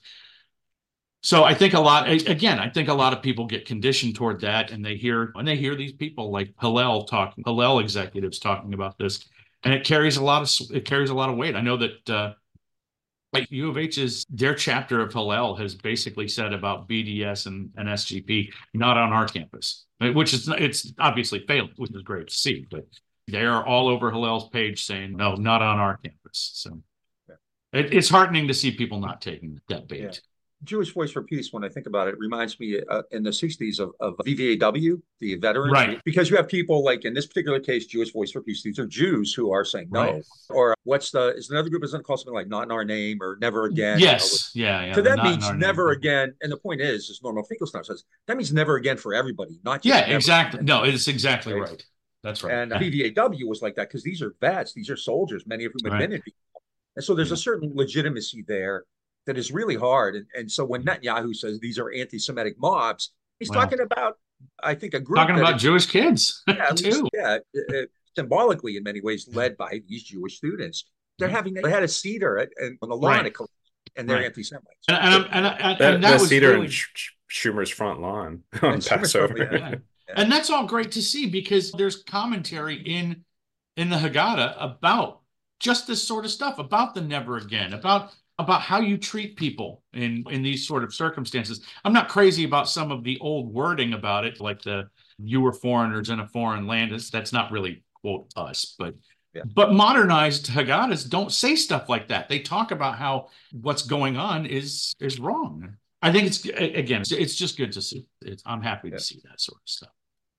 So I think a lot, again, I think a lot of people get conditioned toward that, and they hear, when they hear these people like Hillel talking, Hillel executives talking about this, and it carries a lot of, it carries a lot of weight. I know that uh, like U of H's, their chapter of Hillel has basically said about B D S and, and S G P, not on our campus, which is, it's obviously failed, which is great to see, but they are all over Hillel's page saying, no, not on our campus. So it, it's heartening to see people not taking that bait. Yeah. Jewish Voice for Peace, when I think about it, reminds me uh, in the sixties of, of V V A W, the veterans, Right. because you have people like in this particular case, Jewish Voice for Peace, these are Jews who are saying no. Right. Or what's the, is another group is going to call something like Not in Our Name or Never Again. Yes. You know, yeah. Yeah. So that Not means never name. again. And the point is, as Norman Finkelstein says, that means never again for everybody, not just Yeah, never exactly. again. No, it's exactly right. right. That's right. And V V A W was like that because these are vets, these are soldiers, many of whom have right. been in. And so there's yeah. a certain legitimacy there that is really hard. And, and so when Netanyahu says these are anti-Semitic mobs, he's well, talking about, I think, a group talking about is, Jewish kids, yeah, too. Least, yeah, uh, symbolically in many ways led by these Jewish students. They're yeah. having they had a cedar at, at, on the lawn, right. and they're right. anti-Semites. And, and, and, and, that, and that the was cedar really... in Sh- Schumer's front lawn on Passover. Yeah. Yeah. Yeah. And that's all great to see because there's commentary in in the Haggadah about just this sort of stuff, about the never again, about about how you treat people in, in these sort of circumstances. I'm not crazy about some of the old wording about it, like the you were foreigners in a foreign land. That's not really, quote, us, but yeah. but modernized Haggadahs don't say stuff like that. They talk about how what's going on is is wrong. I think it's, again, it's just good to see. It's, I'm happy yeah. to see that sort of stuff.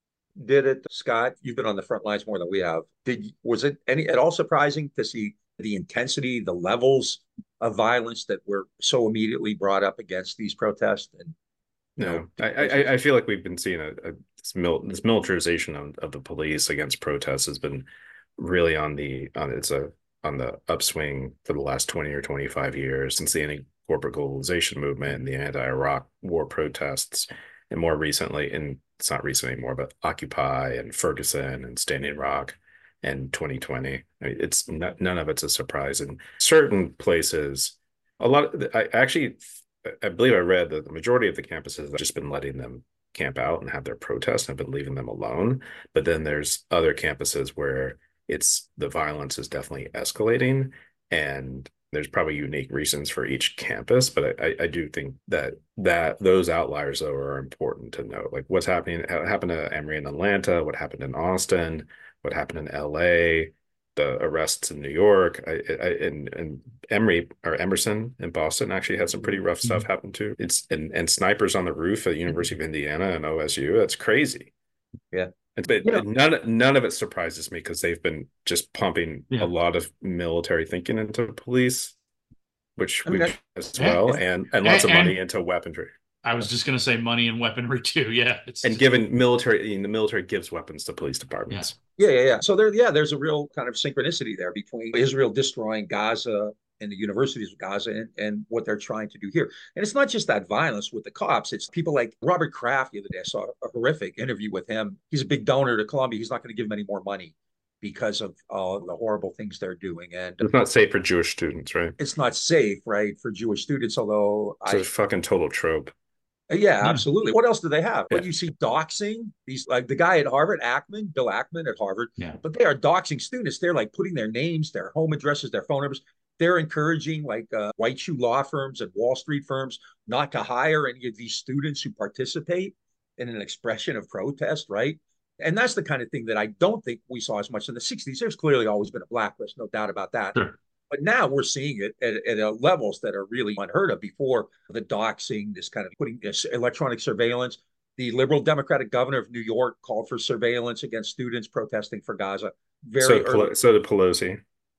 Did it, Scott? You've been on the front lines more than we have. Did was it any at all surprising to see the intensity, the levels of violence that were so immediately brought up against these protests? And no, know, I, I I feel like we've been seeing a, a this, mil, this militarization of, of the police against protests has been really on the on it's a on the upswing for the last twenty or twenty-five years since the anti-corporate globalization movement and the anti-Iraq war protests, and more recently in. It's not recent anymore, but Occupy and Ferguson and Standing Rock and twenty twenty. I mean, it's not, none of it's a surprise. In certain places, a lot of, I actually, I believe I read that the majority of the campuses have just been letting them camp out and have their protests and have been leaving them alone. But then there's other campuses where it's the violence is definitely escalating, and there's probably unique reasons for each campus, but I, I do think that that those outliers though are important to note. Like what's happening, what happened to Emory in Atlanta, what happened in Austin, what happened in L A, the arrests in New York, I, I, and and Emory or Emerson in Boston actually had some pretty rough stuff mm-hmm. happen too. It's and and snipers on the roof at the University of Indiana and O S U. That's crazy. Yeah. But yeah. none none of it surprises me because they've been just pumping yeah. a lot of military thinking into police, which we okay. as well, and, and lots and, of money into weaponry. I was just going to say money and weaponry too. Yeah, it's and given military, the military gives weapons to police departments. Yeah, yeah, yeah. yeah. So there, yeah, there's a real kind of synchronicity there between Israel destroying Gaza and the universities of Gaza and, and what they're trying to do here. And it's not just that violence with the cops. It's people like Robert Kraft the other day. I saw a horrific interview with him. He's a big donor to Columbia. He's not going to give them any more money because of uh, the horrible things they're doing. And it's not safe for Jewish students, right? It's not safe, right, for Jewish students, although it's I, a fucking total trope. Yeah, yeah, absolutely. What else do they have? Yeah. But you see doxing, these like the guy at Harvard, Ackman, Bill Ackman at Harvard, yeah. but they are doxing students. They're like putting their names, their home addresses, their phone numbers. They're encouraging like uh, white shoe law firms and Wall Street firms not to hire any of these students who participate in an expression of protest, right? And that's the kind of thing that I don't think we saw as much in the sixties. There's clearly always been a blacklist, no doubt about that. Sure. But now we're seeing it at, at uh, levels that are really unheard of before. The doxing, this kind of putting this electronic surveillance. The liberal Democratic governor of New York called for surveillance against students protesting for Gaza. Very so, early. So did Pelosi.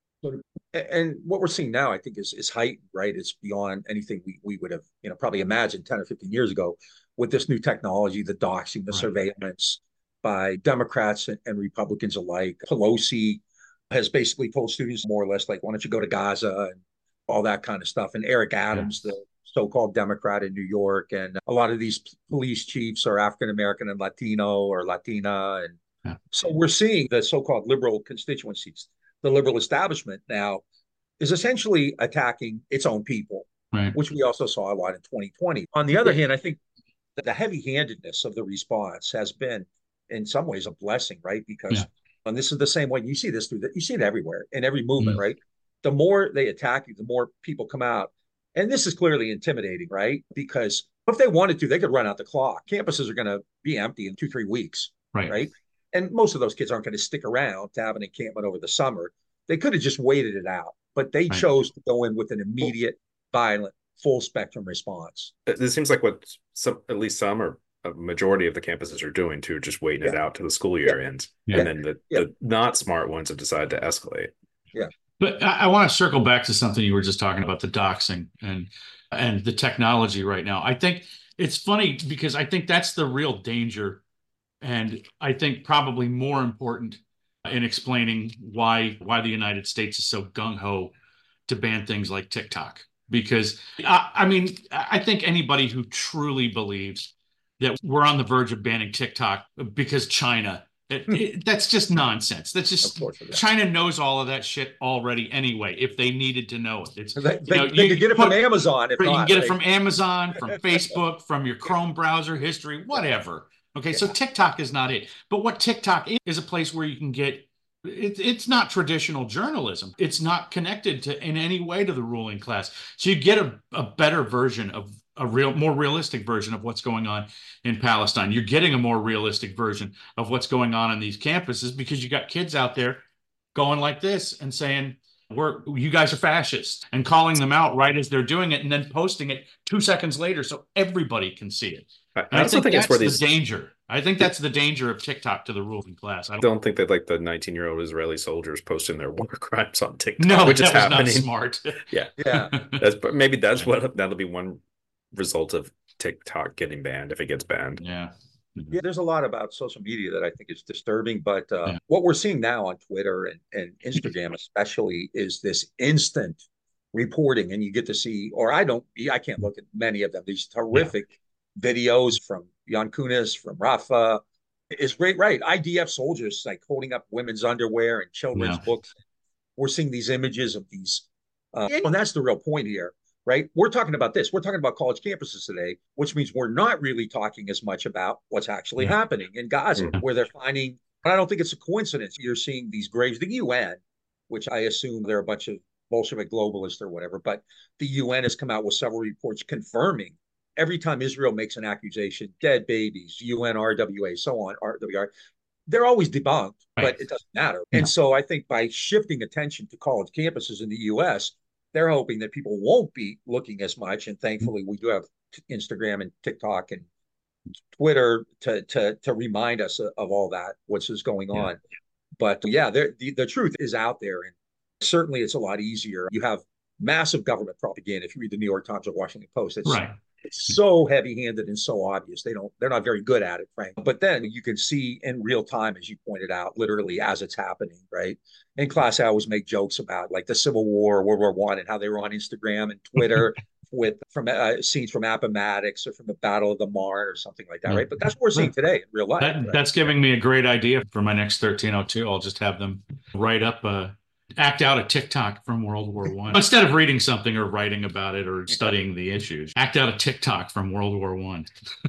And what we're seeing now, I think, is is heightened, right? It's beyond anything we, we would have, you know, probably imagined ten or fifteen years ago with this new technology, the doxing, the right. surveillance by Democrats and, and Republicans alike. Pelosi has basically told students more or less, like, why don't you go to Gaza and all that kind of stuff. And Eric Adams, yeah. the so-called Democrat in New York, and a lot of these police chiefs are African-American and Latino or Latina. And yeah. so we're seeing the so-called liberal constituencies. The liberal establishment now is essentially attacking its own people, right. which we also saw a lot in twenty twenty. On the other hand, I think that the heavy-handedness of the response has been, in some ways, a blessing, right? Because, yeah. and this is the same way, you see this through that, you see it everywhere, in every movement, mm-hmm. right? The more they attack you, the more people come out. And this is clearly intimidating, right? Because if they wanted to, they could run out the clock. Campuses are going to be empty in two, three weeks, right? right? And most of those kids aren't going to stick around to have an encampment over the summer. They could have just waited it out, but they right. chose to go in with an immediate, violent full spectrum response. This seems like what some, at least some or a majority of the campuses are doing too, just waiting yeah. it out to the school year yeah. ends. Yeah. And then the, yeah. the not smart ones have decided to escalate. Yeah. But I, I want to circle back to something you were just talking about, the doxing and and the technology right now. I think it's funny because I think that's the real danger. And I think probably more important in explaining why why the United States is so gung-ho to ban things like TikTok. Because, I, I mean, I think anybody who truly believes that we're on the verge of banning TikTok because China, it, it, that's just nonsense. That's just, China knows all of that shit already anyway, if they needed to know it. It's, they, you know, they, you, could get it put, from Amazon. If you not, can get right? it from Amazon, from Facebook, from your Chrome browser history, whatever. Okay, yeah. So TikTok is not it. But what TikTok is, is a place where you can get, it, it's not traditional journalism. It's not connected to in any way to the ruling class. So you get a, a better version of a real, more realistic version of what's going on in Palestine. You're getting a more realistic version of what's going on in these campuses because you got kids out there going like this and saying, we're, you guys are fascists, and calling them out right as they're doing it and then posting it two seconds later so everybody can see it. I, I also think, think that's it's where these the danger. I think that's the danger of TikTok to the ruling class. I don't, don't, don't think that like the nineteen-year-old Israeli soldiers posting their war crimes on TikTok, no, which that is was happening. Not smart. Yeah, yeah. That's but maybe that's what that'll be one result of TikTok getting banned if it gets banned. Yeah. Yeah, there's a lot about social media that I think is disturbing, but uh, yeah. what we're seeing now on Twitter and, and Instagram especially is this instant reporting, and you get to see, or I don't, I can't look at many of them, these horrific yeah. videos from Jan Kunis, from Rafa. It's great, right? I D F soldiers like holding up women's underwear and children's yeah. books. We're seeing these images of these, uh, and that's the real point here. Right? We're talking about this. We're talking about college campuses today, which means we're not really talking as much about what's actually yeah. happening in Gaza, mm-hmm. where they're finding, and I don't think it's a coincidence. You're seeing these graves, the U N, which I assume they're a bunch of Bolshevik globalists or whatever, but the U N has come out with several reports confirming every time Israel makes an accusation, dead babies, U N R W A, so on, R W R, they're always debunked, right. but it doesn't matter. Yeah. And so I think by shifting attention to college campuses in the U S, they're hoping that people won't be looking as much. And thankfully, we do have Instagram and TikTok and Twitter to to to remind us of, of all that, what's is going on. Yeah. But yeah, the, the truth is out there. And certainly it's a lot easier. You have massive government propaganda. If you read the New York Times or Washington Post, it's, right. it's so heavy-handed and so obvious. They don't, they're not very good at it, frankly. But then you can see in real time, as you pointed out, literally as it's happening, right? In class, I always make jokes about like the Civil War, World War One, and how they were on Instagram and Twitter with from uh, scenes from Appomattox or from the Battle of the Marne or something like that, yeah. right? But that's what we're seeing today in real life. That, right? That's giving me a great idea for my next thirteen oh two. I'll just have them write up a act out a TikTok from World War One instead of reading something or writing about it or studying the issues. Act out a TikTok from World War One.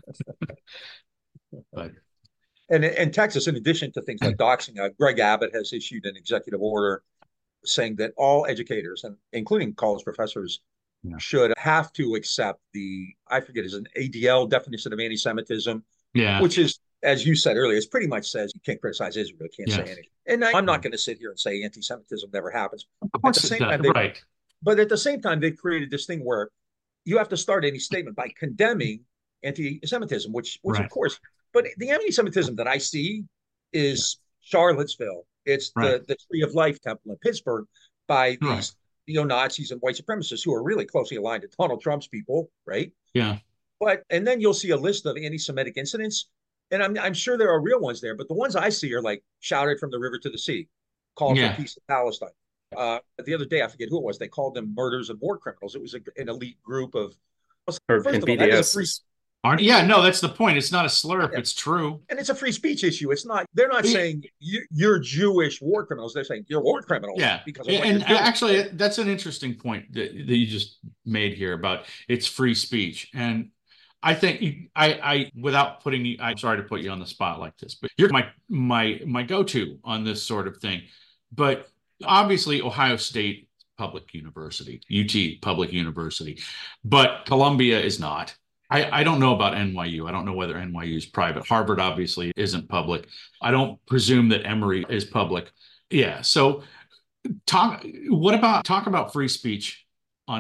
But. And in Texas, in addition to things like doxing, uh, Greg Abbott has issued an executive order saying that all educators, and including college professors, yeah. should have to accept the, I forget, is an A D L definition of anti-Semitism, yeah. which is, as you said earlier, it pretty much says you can't criticize Israel, you can't yes. say anything. And I, I'm not going to sit here and say anti-Semitism never happens. Of course at the same it does. time, they, right. But at the same time, they created this thing where you have to start any statement by condemning anti-Semitism, which, which right. of course, but the anti-Semitism that I see is Charlottesville. It's right. the, the Tree of Life Temple in Pittsburgh by these right. neo-Nazis and white supremacists who are really closely aligned to Donald Trump's people, right? Yeah. But, and then you'll see a list of anti-Semitic incidents, and I'm, I'm sure there are real ones there, but the ones I see are like shouted from the river to the sea, called yeah. for peace in Palestine. Uh, the other day, I forget who it was, they called them murders and war criminals. It was a, an elite group of, or first of all, that is a free, yeah, no, that's the point. It's not a slur if yeah. it's true. And it's a free speech issue. It's not, they're not yeah. saying you, you're Jewish war criminals. They're saying you're war criminals. Yeah. Because of and actually, that's an interesting point that, that you just made here about it's free speech. And I think you, I, I, without putting you, I'm sorry to put you on the spot like this, but you're my, my, my go-to on this sort of thing. But obviously, Ohio State public university, U T public university, but Columbia is not. I, I don't know about N Y U. I don't know whether N Y U is private. Harvard obviously isn't public. I don't presume that Emory is public. Yeah. So talk. What about talk about free speech on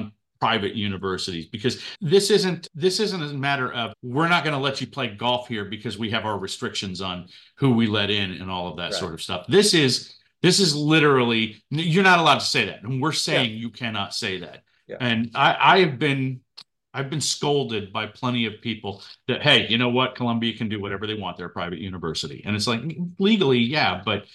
private universities, because this isn't this isn't a matter of we're not going to let you play golf here because we have our restrictions on who we let in and all of that right. sort of stuff. This is this is literally, you're not allowed to say that, and we're saying yeah. you cannot say that. Yeah. And I, I have been I've been scolded by plenty of people that, hey, you know what, Columbia can do whatever they want. They're a private university, and it's like, legally, yeah, but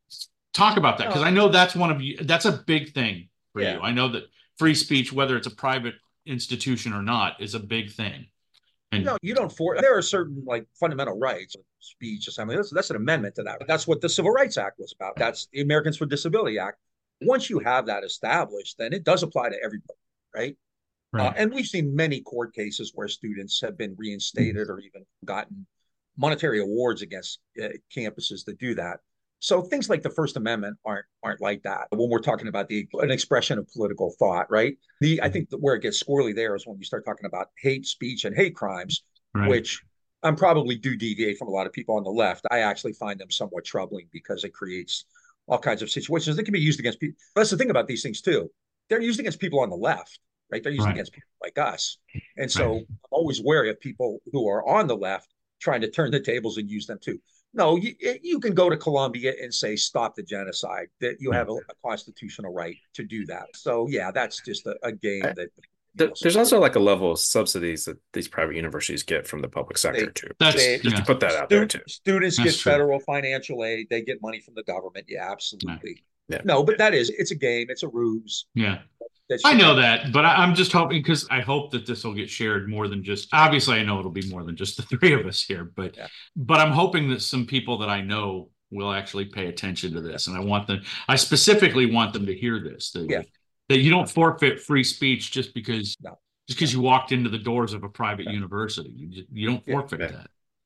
talk about that, because I know that's one of you. That's a big thing for yeah. you. I know that free speech, whether it's a private institution or not, is a big thing. And no, you don't for there are certain like fundamental rights, speech, assembly. That's, that's an amendment to that. That's what the Civil Rights Act was about. That's the Americans with Disability Act. Once you have that established, then it does apply to everybody, right? Right. Uh, and we've seen many court cases where students have been reinstated mm-hmm. or even gotten monetary awards against uh, campuses that do that. So things like the First Amendment aren't aren't like that. When we're talking about the an expression of political thought, right? The I think that where it gets squirrely there is when you start talking about hate speech and hate crimes, right. which I'm probably do deviate from a lot of people on the left. I actually find them somewhat troubling because it creates all kinds of situations that can be used against people. That's the thing about these things too. They're used against people on the left, right? They're used right. against people like us. And so right. I'm always wary of people who are on the left trying to turn the tables and use them too. No, you, you can go to Columbia and say, stop the genocide, that you have a, a constitutional right to do that. So, yeah, that's just a, a game that. There, there's also like a level of subsidies that these private universities get from the public sector, they, too. That's, they, just yeah. to put that out Stu- there, too. Students that's get true. federal financial aid. They get money from the government. Yeah, absolutely. Yeah. No, but that is, it's a game. It's a ruse. Yeah. I know that, but I, I'm just hoping, because I hope that this will get shared more than just, obviously I know it'll be more than just the three of us here, but yeah. but I'm hoping that some people that I know will actually pay attention to this. And I want them, I specifically want them to hear this, that, yeah. that you don't forfeit free speech just because no. just because you walked into the doors of a private yeah. university. You, you don't forfeit yeah. that.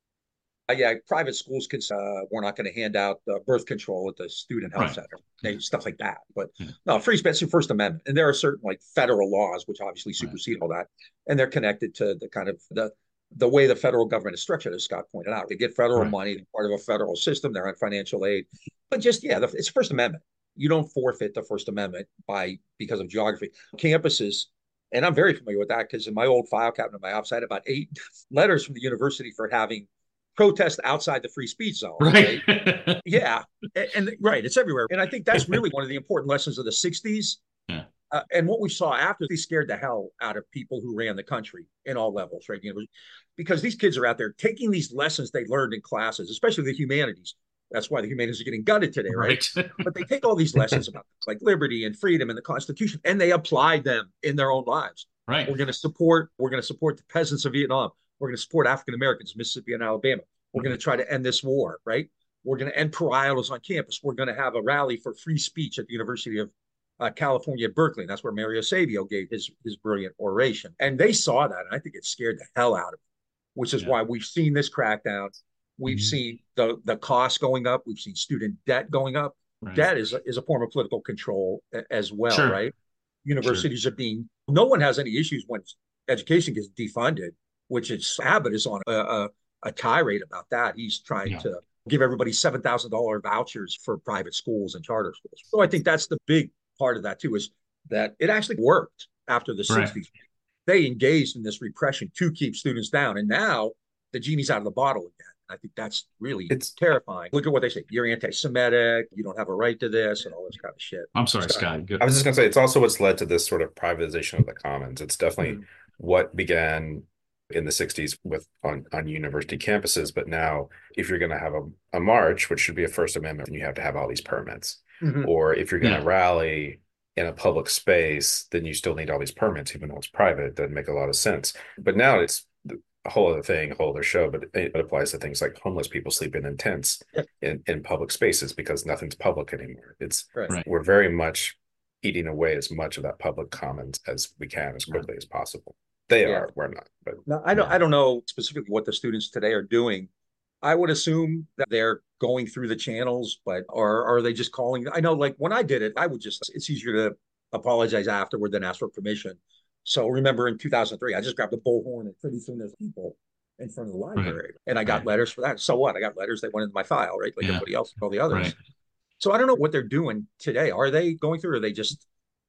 Uh, yeah, private schools can. Uh, we're not going to hand out uh, birth control at the student health right. center, they, stuff like that. But yeah. no, free speech, First Amendment, and there are certain like federal laws which obviously supersede right. all that, and they're connected to the kind of the the way the federal government is structured, as Scott pointed out. They get federal right. money, they're part of a federal system, they're on financial aid, but just yeah, the, it's First Amendment. You don't forfeit the First Amendment by because of geography. Campuses. And I'm very familiar with that because in my old file cabinet in my office, I had about eight letters from the university for having protest outside the free speech zone. Right. right? yeah. And, and right. It's everywhere. And I think that's really one of the important lessons of the sixties. Yeah. Uh, and what we saw after, they scared the hell out of people who ran the country in all levels, right? You know, because these kids are out there taking these lessons they learned in classes, especially the humanities. That's why the humanities are getting gutted today, right? right. But they take all these lessons about like liberty and freedom and the Constitution, and they apply them in their own lives. Right. We're going to support. We're going to support the peasants of Vietnam. We're going to support African Americans, Mississippi and Alabama. We're going to try to end this war, right? We're going to end pariahs on campus. We're going to have a rally for free speech at the University of uh, California at Berkeley. And that's where Mario Savio gave his his brilliant oration. And they saw that, and I think it scared the hell out of them, which is yeah. why we've seen this crackdown. We've mm-hmm. seen the the costs going up. We've seen student debt going up. Right. Debt is a, is a form of political control as well, sure. right? Universities sure. are being, no one has any issues when education gets defunded, which is Abbott is on a, a, a tirade about that. He's trying yeah. to give everybody seven thousand dollars vouchers for private schools and charter schools. So I think that's the big part of that too, is that it actually worked after the right. sixties. They engaged in this repression to keep students down. And now the genie's out of the bottle again. I think that's really it's terrifying. Look at what they say. You're anti-Semitic. You don't have a right to this and all this kind of shit. I'm sorry, so, Scott. Good. I was just going to say, it's also what's led to this sort of privatization of the commons. It's definitely mm-hmm. what began in the sixties with on, on university campuses. But now if you're going to have a, a march, which should be a First Amendment, you have to have all these permits. Mm-hmm. Or if you're going to yeah. rally in a public space, then you still need all these permits, even though it's private. It doesn't make a lot of sense. But now it's a whole other thing, a whole other show, but it applies to things like homeless people sleeping in tents yeah. in, in public spaces because nothing's public anymore. It's right. we're very much eating away as much of that public commons as we can as quickly as possible. They yeah. are, we're not. But no, I don't. Yeah. I don't know specifically what the students today are doing. I would assume that they're going through the channels, but or are they just calling? I know, like when I did it, I would just. It's easier to apologize afterward than ask for permission. So remember in two thousand three, I just grabbed a bullhorn and pretty soon there's people in front of the library. Right. And I got right. letters for that. So what? I got letters that went into my file, right? Like yeah. everybody else, all the others. Right. So I don't know what they're doing today. Are they going through or are they just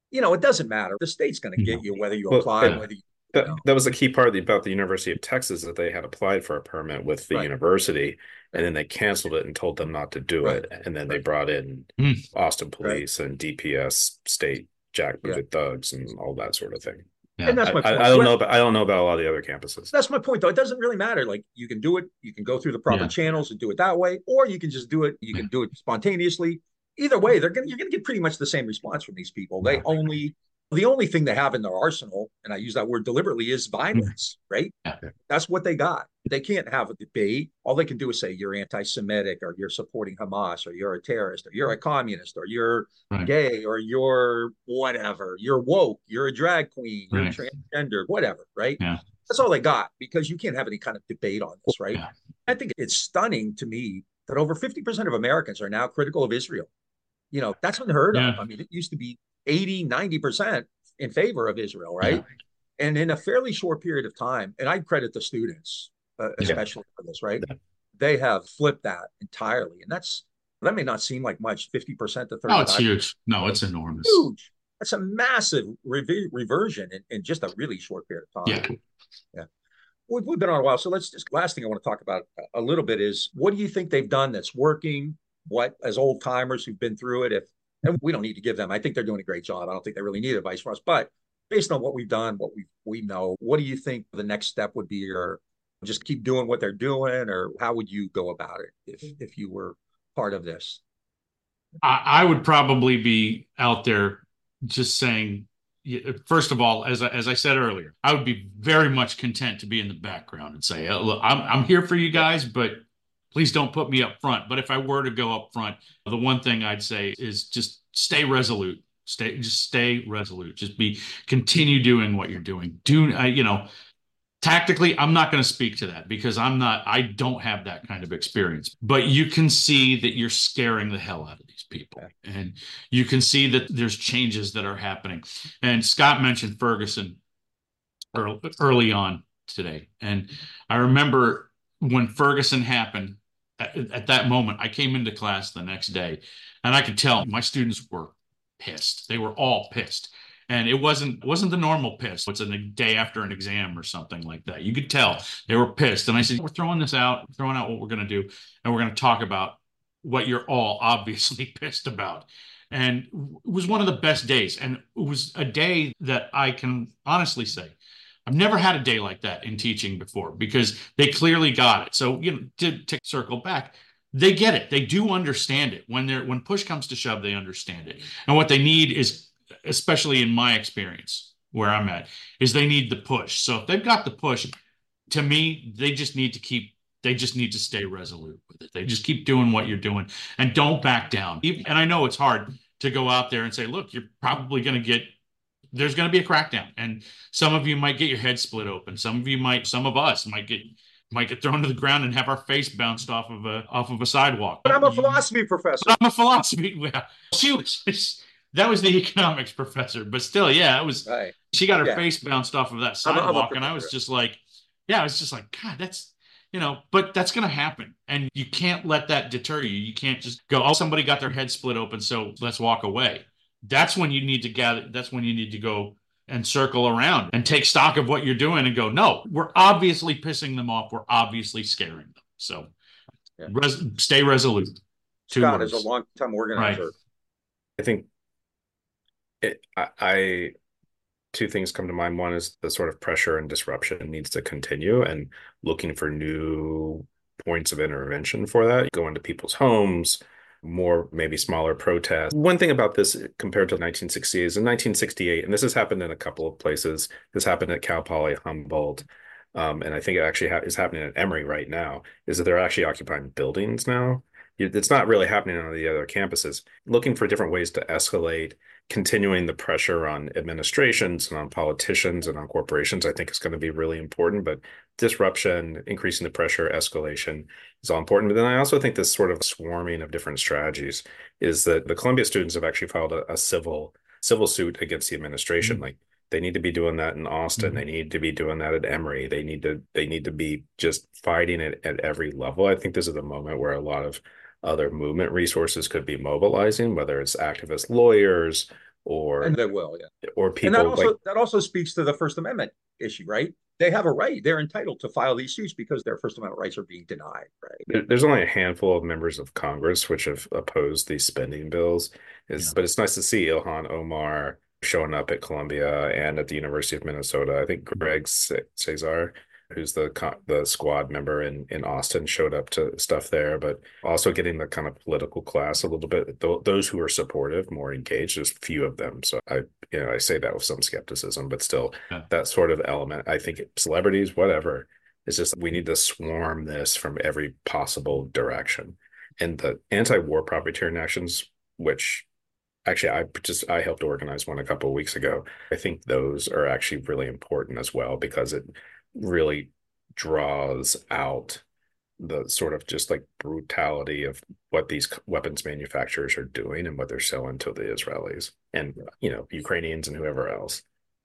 you know, it doesn't matter. The state's going to get you whether you Well, apply, and whether you, you that, know. that was the key part of the, about the University of Texas, that they had applied for a permit with the Right. university, and then they canceled it and told them not to do Right. it. And then they Right. brought in Mm. Austin police and D P S, state jackbooted Yeah. thugs, and all that sort of thing. Yeah. And that's my I, point. I, I don't know, about, I don't know about a lot of the other campuses. That's my point, though. It doesn't really matter. Like, you can do it, you can go through the proper Yeah. channels and do it that way, or you can just do it. You can Yeah. do it spontaneously. Either way, they're gonna you're gonna get pretty much the same response from these people. They Yeah. only the only thing they have in their arsenal, and I use that word deliberately, is violence. Right? Yeah. That's what they got. They can't have a debate. All they can do is say you're anti-Semitic, or you're supporting Hamas, or you're a terrorist, or you're a communist, or you're Right. gay, or you're whatever. You're woke. You're a drag queen. You're Right. transgender. Whatever. Right? Yeah. That's all they got, because you can't have any kind of debate on this, right? Yeah. I think it's stunning to me that over fifty percent of Americans are now critical of Israel. You know, that's unheard Yeah. of. I mean, it used to be eighty, ninety percent in favor of Israel, right? Yeah. And in a fairly short period of time, and I credit the students, uh, especially yeah. for this, right? Yeah. They have flipped that entirely. And that's, that may not seem like much, fifty percent to thirty percent. Oh, it's huge. No, it's enormous. Huge. That's a massive re- reversion in, in just a really short period of time. Yeah. Yeah. We've, we've been on a while. So let's just, last thing I want to talk about a little bit is, what do you think they've done that's working? What, as old timers who've been through it, if, and we don't need to give them, I think they're doing a great job. I don't think they really need advice from us, but based on what we've done, what we we know, what do you think the next step would be, or just keep doing what they're doing, or how would you go about it if, if you were part of this? I, I would probably be out there just saying, first of all, as I, as I said earlier, I would be very much content to be in the background and say, look, I'm, I'm here for you guys, but please don't put me up front. But if I were to go up front, the one thing I'd say is just stay resolute. Stay, just stay resolute. Just be, continue doing what you're doing. Do, uh, you know, tactically, I'm not going to speak to that because I'm not, I don't have that kind of experience. But you can see that you're scaring the hell out of these people. And you can see that there's changes that are happening. And Scott mentioned Ferguson early, early on today. And I remember when Ferguson happened, at, at that moment, I came into class the next day and I could tell my students were pissed. They were all pissed. And it wasn't wasn't the normal piss. It's a day after an exam or something like that. You could tell they were pissed. And I said, we're throwing this out, throwing out what we're going to do. And we're going to talk about what you're all obviously pissed about. And it was one of the best days. And it was a day that I can honestly say, I've never had a day like that in teaching before because they clearly got it. So, you know, to, to circle back, they get it. They do understand it. When they're when push comes to shove, they understand it. And what they need is, especially in my experience where I'm at, is they need the push. So if they've got the push, to me, they just need to keep, they just need to stay resolute with it. They just keep doing what you're doing and don't back down. And I know it's hard to go out there and say, look, you're probably going to get, there's going to be a crackdown. And some of you might get your head split open. Some of you might, some of us might get, might get thrown to the ground and have our face bounced off of a, off of a sidewalk. But I'm a philosophy professor. But I'm a philosophy. Yeah. She was just, that was the economics professor, but still, yeah, it was, right. She got her yeah. face bounced off of that sidewalk. I'm a, I'm a and I was just like, yeah, I was just like, God, that's, you know, but that's going to happen. And you can't let that deter you. You can't just go, oh, somebody got their head split open, so let's walk away. That's when you need to gather. That's when you need to go and circle around and take stock of what you're doing and go, no, we're obviously pissing them off. We're obviously scaring them. So yeah. res- stay resolute. Two Scott words. Is a long-time organizer. Right. I think it, I, I, two things come to mind. One is the sort of pressure and disruption needs to continue, and looking for new points of intervention for that. Go into people's homes, more maybe smaller protests. One thing about this compared to nineteen sixty-eight is in nineteen sixty-eight, and this has happened in a couple of places. This happened at Cal Poly Humboldt, um, and I think it actually ha- is happening at Emory right now, is that they're actually occupying buildings now. It's not really happening on the other campuses. Looking for different ways to escalate, continuing the pressure on administrations and on politicians and on corporations, I think is going to be really important. But disruption, increasing the pressure, escalation is all important. But then I also think this sort of swarming of different strategies is that the Columbia students have actually filed a, a civil civil suit against the administration. Mm-hmm. Like they need to be doing that in Austin. Mm-hmm. They need to be doing that at Emory. They need to they need to be just fighting it at every level. I think this is the moment where a lot of other movement resources could be mobilizing, whether it's activist lawyers or And they will, yeah. or And that people also like that also speaks to the First Amendment issue, right? They have a right. They're entitled to file these suits because their First Amendment rights are being denied, right? there, there's only a handful of members of Congress which have opposed these spending bills. Is Yeah. But it's nice to see Ilhan Omar showing up at Columbia and at the University of Minnesota. I think Greg Cesar, who's the co- the squad member in in Austin, showed up to stuff there, but also getting the kind of political class a little bit. Th- those who are supportive, more engaged, there's few of them. So I, you know, I say that with some skepticism, but still, Yeah. that sort of element. I think it, celebrities, whatever, it's just we need to swarm this from every possible direction. And the anti-war profiteering actions, which actually I just I helped organize one a couple of weeks ago. I think those are actually really important as well because it really draws out the sort of just like brutality of what these weapons manufacturers are doing and what they're selling to the Israelis and, you know, Ukrainians and whoever else.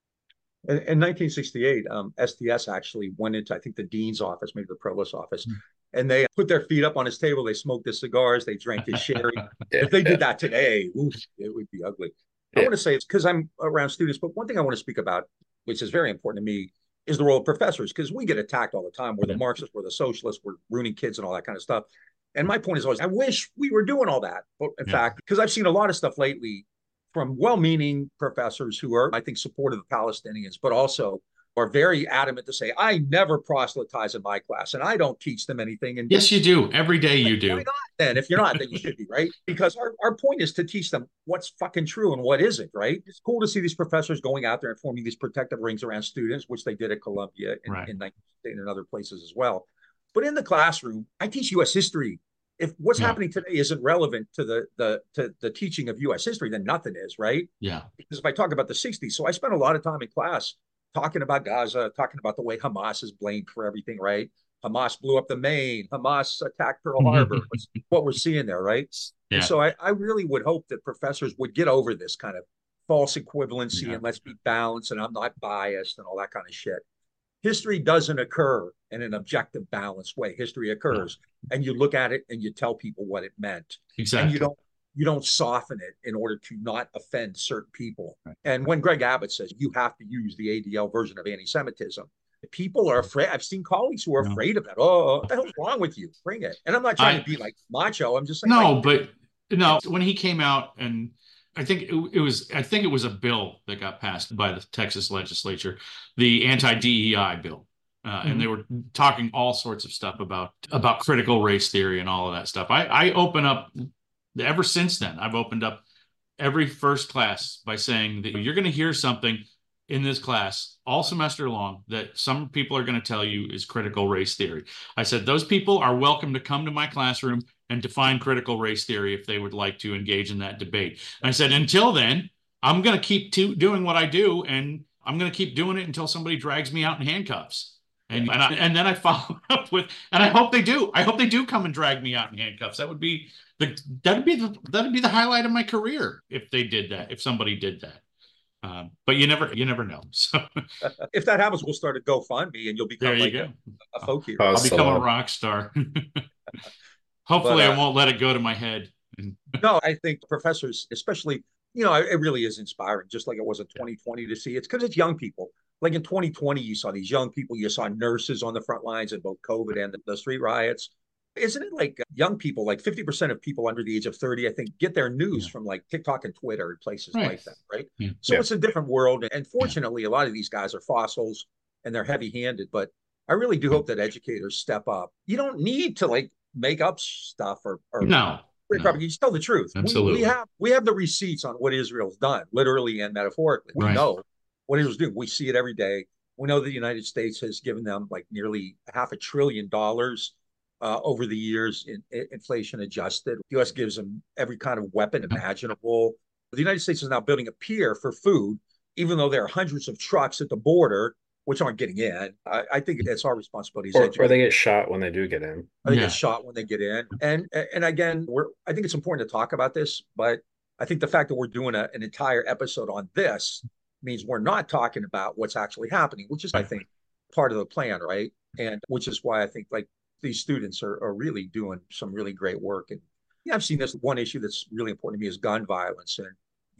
In, in nineteen sixty-eight, um, S T S actually went into, I think, the dean's office, maybe the provost's office, mm. and they put their feet up on his table. They smoked his cigars. They drank his sherry. yeah, if they did yeah. that today, oof, it would be ugly. Yeah. I want to say it's because I'm around students, but one thing I want to speak about, which is very important to me, is the role of professors, because we get attacked all the time. We're the Marxists, we're the socialists, we're ruining kids and all that kind of stuff. And my point is always, I wish we were doing all that. But in yeah. fact, because I've seen a lot of stuff lately from well-meaning professors who are, I think, supportive of Palestinians, but also are very adamant to say, I never proselytize in my class and I don't teach them anything. And yes, you do. Every day you do. Why not then? If you're not, then you should be, right? Because our, our point is to teach them what's fucking true and what isn't, right? It's cool to see these professors going out there and forming these protective rings around students, which they did at Columbia and right. in nineteen sixty-eight and other places as well. But in the classroom, I teach U S history. If what's yeah. happening today isn't relevant to the the to the teaching of U S history, then nothing is, right? Yeah. Because if I talk about the sixties, so I spent a lot of time in class talking about Gaza, talking about the way Hamas is blamed for everything, right? Hamas blew up the Maine, Hamas attacked Pearl Harbor. What's, what we're seeing there, right? Yeah. And so I, I really would hope that professors would get over this kind of false equivalency yeah. and let's be balanced and I'm not biased and all that kind of shit. History doesn't occur in an objective, balanced way. History occurs, yeah. and you look at it and you tell people what it meant. Exactly. And you don't you don't soften it in order to not offend certain people. Right. And when Greg Abbott says you have to use the A D L version of anti-Semitism, people are afraid. I've seen colleagues who are no. afraid of that. Oh, what the hell's wrong with you? Bring it. And I'm not trying I, to be like macho. I'm just saying. No, like, but no. When he came out and. I think it, it was. I think it was a bill that got passed by the Texas legislature, the anti-D E I bill, uh, mm-hmm. and they were talking all sorts of stuff about about critical race theory and all of that stuff. I, I open up ever since then. I've opened up every first class by saying that you're going to hear something in this class all semester long that some people are going to tell you is critical race theory. I said those people are welcome to come to my classroom and define critical race theory if they would like to engage in that debate. And I said, until then, I'm going to keep to doing what I do, and I'm going to keep doing it until somebody drags me out in handcuffs. And and, I, and then I follow up with, and I hope they do. I hope they do come and drag me out in handcuffs. That would be the that'd be the that'd be the highlight of my career if they did that. If somebody did that. Um, but you never, you never know. So if that happens, we'll start a GoFundMe, and you'll become you like go. a, a folk hero. I'll become a rock star. Hopefully, but, uh, I won't let it go to my head. No, I think professors, especially, you know, it really is inspiring, just like it was in twenty twenty to see. It's because it's young people. Like in twenty twenty, you saw these young people. You saw nurses on the front lines in both COVID and the, the street riots. Isn't it like young people, like fifty percent of people under the age of thirty, I think, get their news yeah. from like TikTok and Twitter and places right. like that, right? Yeah. So yeah. it's a different world. And fortunately, yeah. a lot of these guys are fossils and they're heavy-handed. But I really do hope that educators step up. You don't need to like make up stuff or, or no. no. You just tell the truth. Absolutely. We, we have we have the receipts on what Israel's done, literally and metaphorically. We right. know what Israel's doing. We see it every day. We know the United States has given them like nearly half a trillion dollars Uh, over the years, in, in inflation adjusted. The U S gives them every kind of weapon imaginable. The United States is now building a pier for food, even though there are hundreds of trucks at the border, which aren't getting in. I, I think it's our responsibility. Or, or they get shot when they do get in. Or they yeah. get shot when they get in. And and again, we're I think it's important to talk about this, but I think the fact that we're doing a, an entire episode on this means we're not talking about what's actually happening, which is, I think, part of the plan, right? And which is why I think like these students are, are really doing some really great work. And yeah, I've seen this one issue that's really important to me is gun violence. And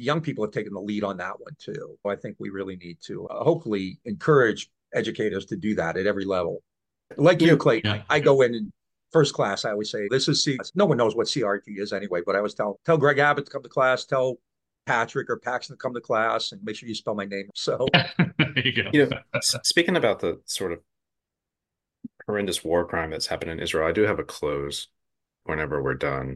young people have taken the lead on that one too. I think we really need to uh, hopefully encourage educators to do that at every level. Like you, Clayton, yeah. I, I go in and first class, I always say, this is C. No one knows what C R T is anyway, but I always tell, tell Greg Abbott to come to class, tell Patrick or Paxton to come to class, and make sure you spell my name. So, there you go. You know, speaking about the sort of horrendous war crime that's happened in Israel, I do have a close whenever we're done,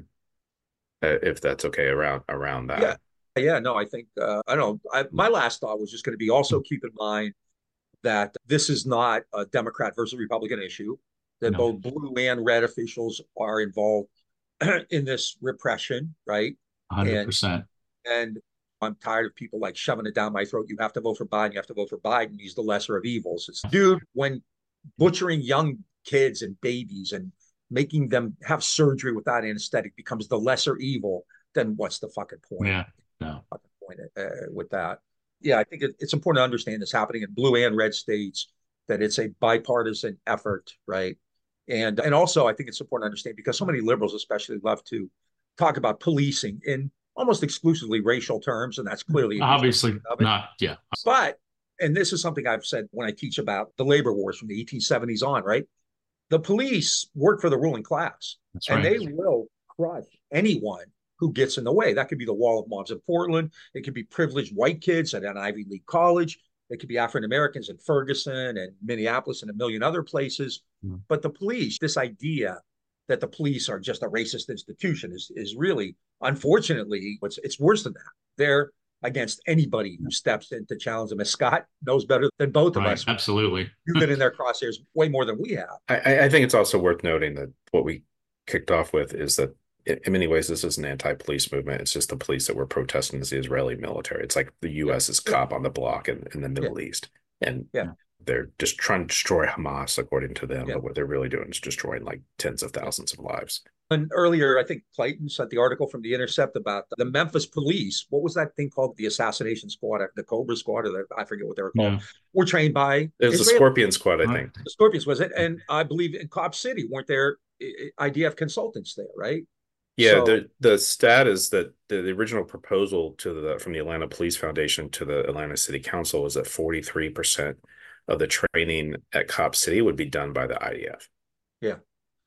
uh, if that's okay around around that. Yeah, yeah. No, I think uh, I don't know. I, my last thought was just going to be also keep in mind that this is not a Democrat versus Republican issue. That no. both blue and red officials are involved in this repression, right? one hundred percent. And, and I'm tired of people like shoving it down my throat. You have to vote for Biden. You have to vote for Biden. He's the lesser of evils. It's, dude, when butchering young kids and babies and making them have surgery without anesthetic becomes the lesser evil, then what's the fucking point? Yeah, no. Fucking point uh, with that. Yeah, I think it, it's important to understand this happening in blue and red states, that it's a bipartisan effort, right? And and also, I think it's important to understand, because so many liberals especially love to talk about policing in almost exclusively racial terms, and that's clearly obviously not, yeah. But, and this is something I've said when I teach about the labor wars from the eighteen seventies on, right? The police work for the ruling class, that's and right. they will crush anyone who gets in the way. That could be the wall of mobs in Portland. It could be privileged white kids at an Ivy League college. It could be African Americans in Ferguson and Minneapolis and a million other places. Mm. But the police, this idea that the police are just a racist institution is, is really, unfortunately, it's, it's worse than that. They're against anybody who steps in to challenge them. As Scott knows better than both right, of us. Absolutely. You've been in their crosshairs way more than we have. I, I think it's also worth noting that what we kicked off with is that in many ways, this is an anti-police movement. It's just the police that were protesting as the Israeli military. It's like the U S is cop on the block in, in the Middle yeah. East. And yeah. they're just trying to destroy Hamas, according to them. Yeah. But what they're really doing is destroying like tens of thousands of lives. And earlier, I think Clayton sent the article from The Intercept about the Memphis police. What was that thing called? The assassination squad, the Cobra squad, or the, I forget what they were called. Yeah. Were trained by It was Israel. The Scorpion Squad, I think. The Scorpions, was it? And I believe in Cop City, weren't there I D F consultants there, right? Yeah, so, the the stat is that the, the original proposal to the from the Atlanta Police Foundation to the Atlanta City Council was that forty-three percent of the training at Cop City would be done by the I D F. Yeah.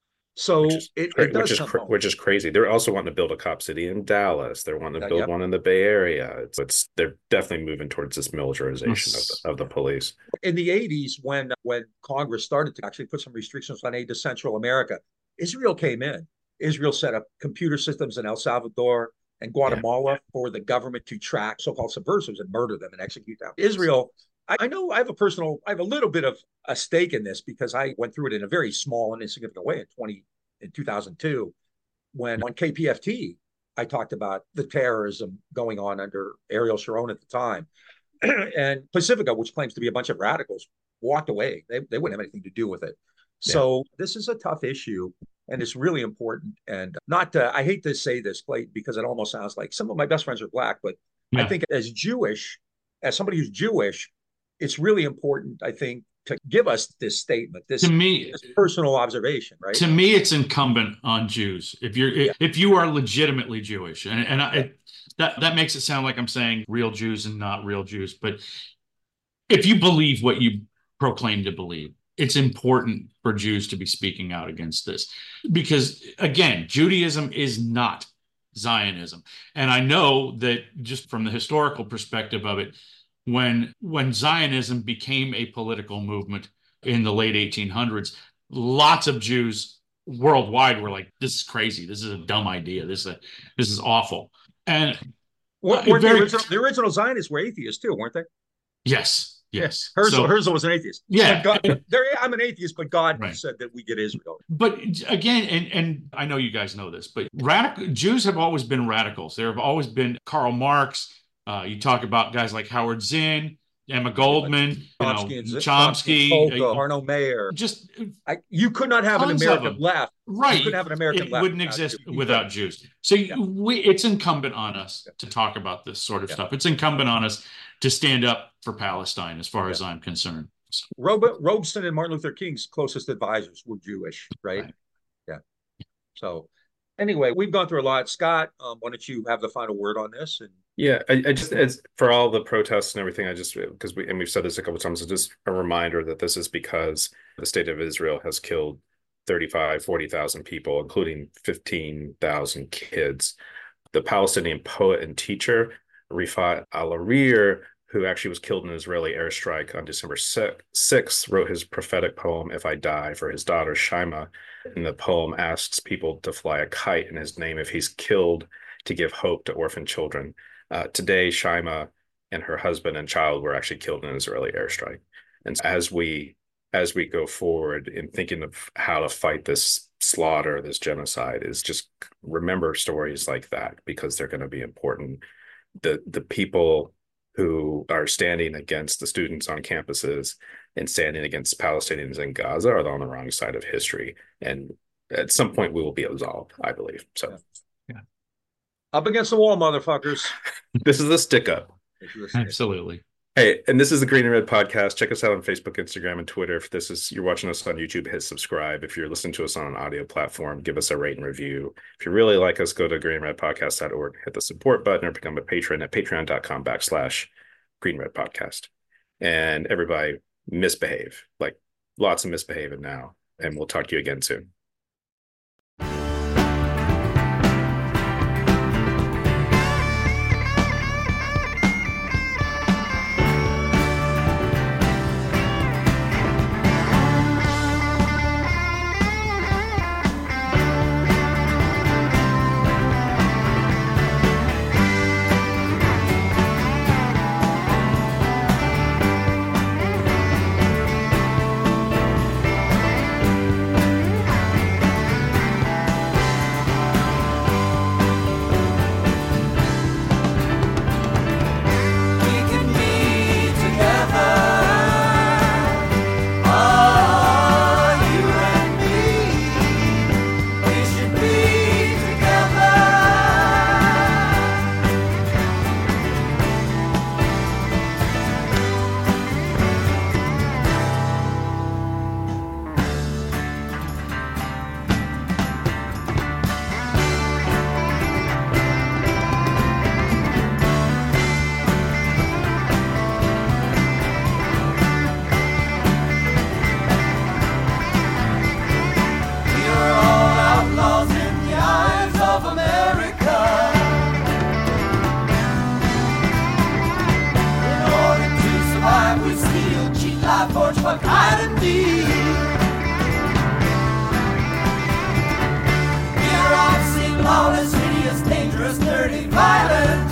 So which is, it, it does which is cr- which is crazy. They're also wanting to build a Cop City in Dallas. They're wanting to uh, build yep. one in the Bay Area. It's, it's they're definitely moving towards this militarization of the, of the police. In the eighties, when when Congress started to actually put some restrictions on aid to Central America, Israel came in. Israel set up computer systems in El Salvador and Guatemala yeah. for the government to track so-called subversives and murder them and execute them. Israel, I, I know I have a personal, I have a little bit of a stake in this because I went through it in a very small and insignificant way in twenty in two thousand two, when on K P F T I talked about the terrorism going on under Ariel Sharon at the time, and Pacifica, which claims to be a bunch of radicals, walked away. They they wouldn't have anything to do with it. Yeah. So this is a tough issue. And it's really important. And not to, I hate to say this, Clayton, because it almost sounds like some of my best friends are black, but yeah. I think as Jewish, as somebody who's Jewish, it's really important, I think, to give us this statement, this, to me, this personal observation, right? To me, it's incumbent on Jews. If you're, yeah. if you are legitimately Jewish, and, and I, yeah. it, that, that makes it sound like I'm saying real Jews and not real Jews. But if you believe what you proclaim to believe, it's important for Jews to be speaking out against this because, again, Judaism is not Zionism. And I know that just from the historical perspective of it, when, when Zionism became a political movement in the late eighteen hundreds, lots of Jews worldwide were like, this is crazy. This is a dumb idea. This is, a, this is awful. And what, uh, very, the, original, the original Zionists were atheists too, weren't they? Yes. Yes. Herzl, so, Herzl was an atheist. Yeah. God, there, I'm an atheist, but God right. said that we get Israel. But again, and, and I know you guys know this, but radical Jews have always been radicals. There have always been Karl Marx. Uh, you talk about guys like Howard Zinn, Emma Goldman, Chomsky, you know, Chomsky, Polka, uh, Arno Mayer. Just I, you could not have an American left. Right. You could have an American it left. It wouldn't exist without Jews. So yeah. we, it's incumbent on us yeah. to talk about this sort of yeah. stuff. It's incumbent on us to stand up for Palestine, as far yeah. as I'm concerned. So. Robert, Robeson and Martin Luther King's closest advisors were Jewish, right? right. Yeah. So anyway, we've gone through a lot. Scott, um, why don't you have the final word on this? And Yeah, I, I just as for all the protests and everything, I just because we and we've said this a couple of times, it's just a reminder that this is because the state of Israel has killed thirty-five, forty thousand people, including fifteen thousand kids. The Palestinian poet and teacher Rifat Al-Arir, who actually was killed in an Israeli airstrike on December sixth, wrote his prophetic poem, If I Die, for his daughter Shaima. And the poem asks people to fly a kite in his name if he's killed, to give hope to orphan children. Uh, today, Shaima and her husband and child were actually killed in an Israeli airstrike. And as we as we go forward in thinking of how to fight this slaughter, this genocide, is just remember stories like that, because they're going to be important. The the people who are standing against the students on campuses and standing against Palestinians in Gaza are on the wrong side of history. And at some point we will be absolved, I believe. So yeah. Up against the wall, motherfuckers. This is the stick up. Absolutely. Hey, and this is the Green and Red Podcast. Check us out on Facebook, Instagram, and Twitter. If this is you're watching us on YouTube, hit subscribe. If you're listening to us on an audio platform, give us a rate and review. If you really like us, go to green red podcast dot org, hit the support button, or become a patron at patreon.com backslash Green Red Podcast. And everybody misbehave, like lots of misbehaving now. And we'll talk to you again soon. Fuck identity. We're obscene, lawless, hideous, dangerous, dirty, violent.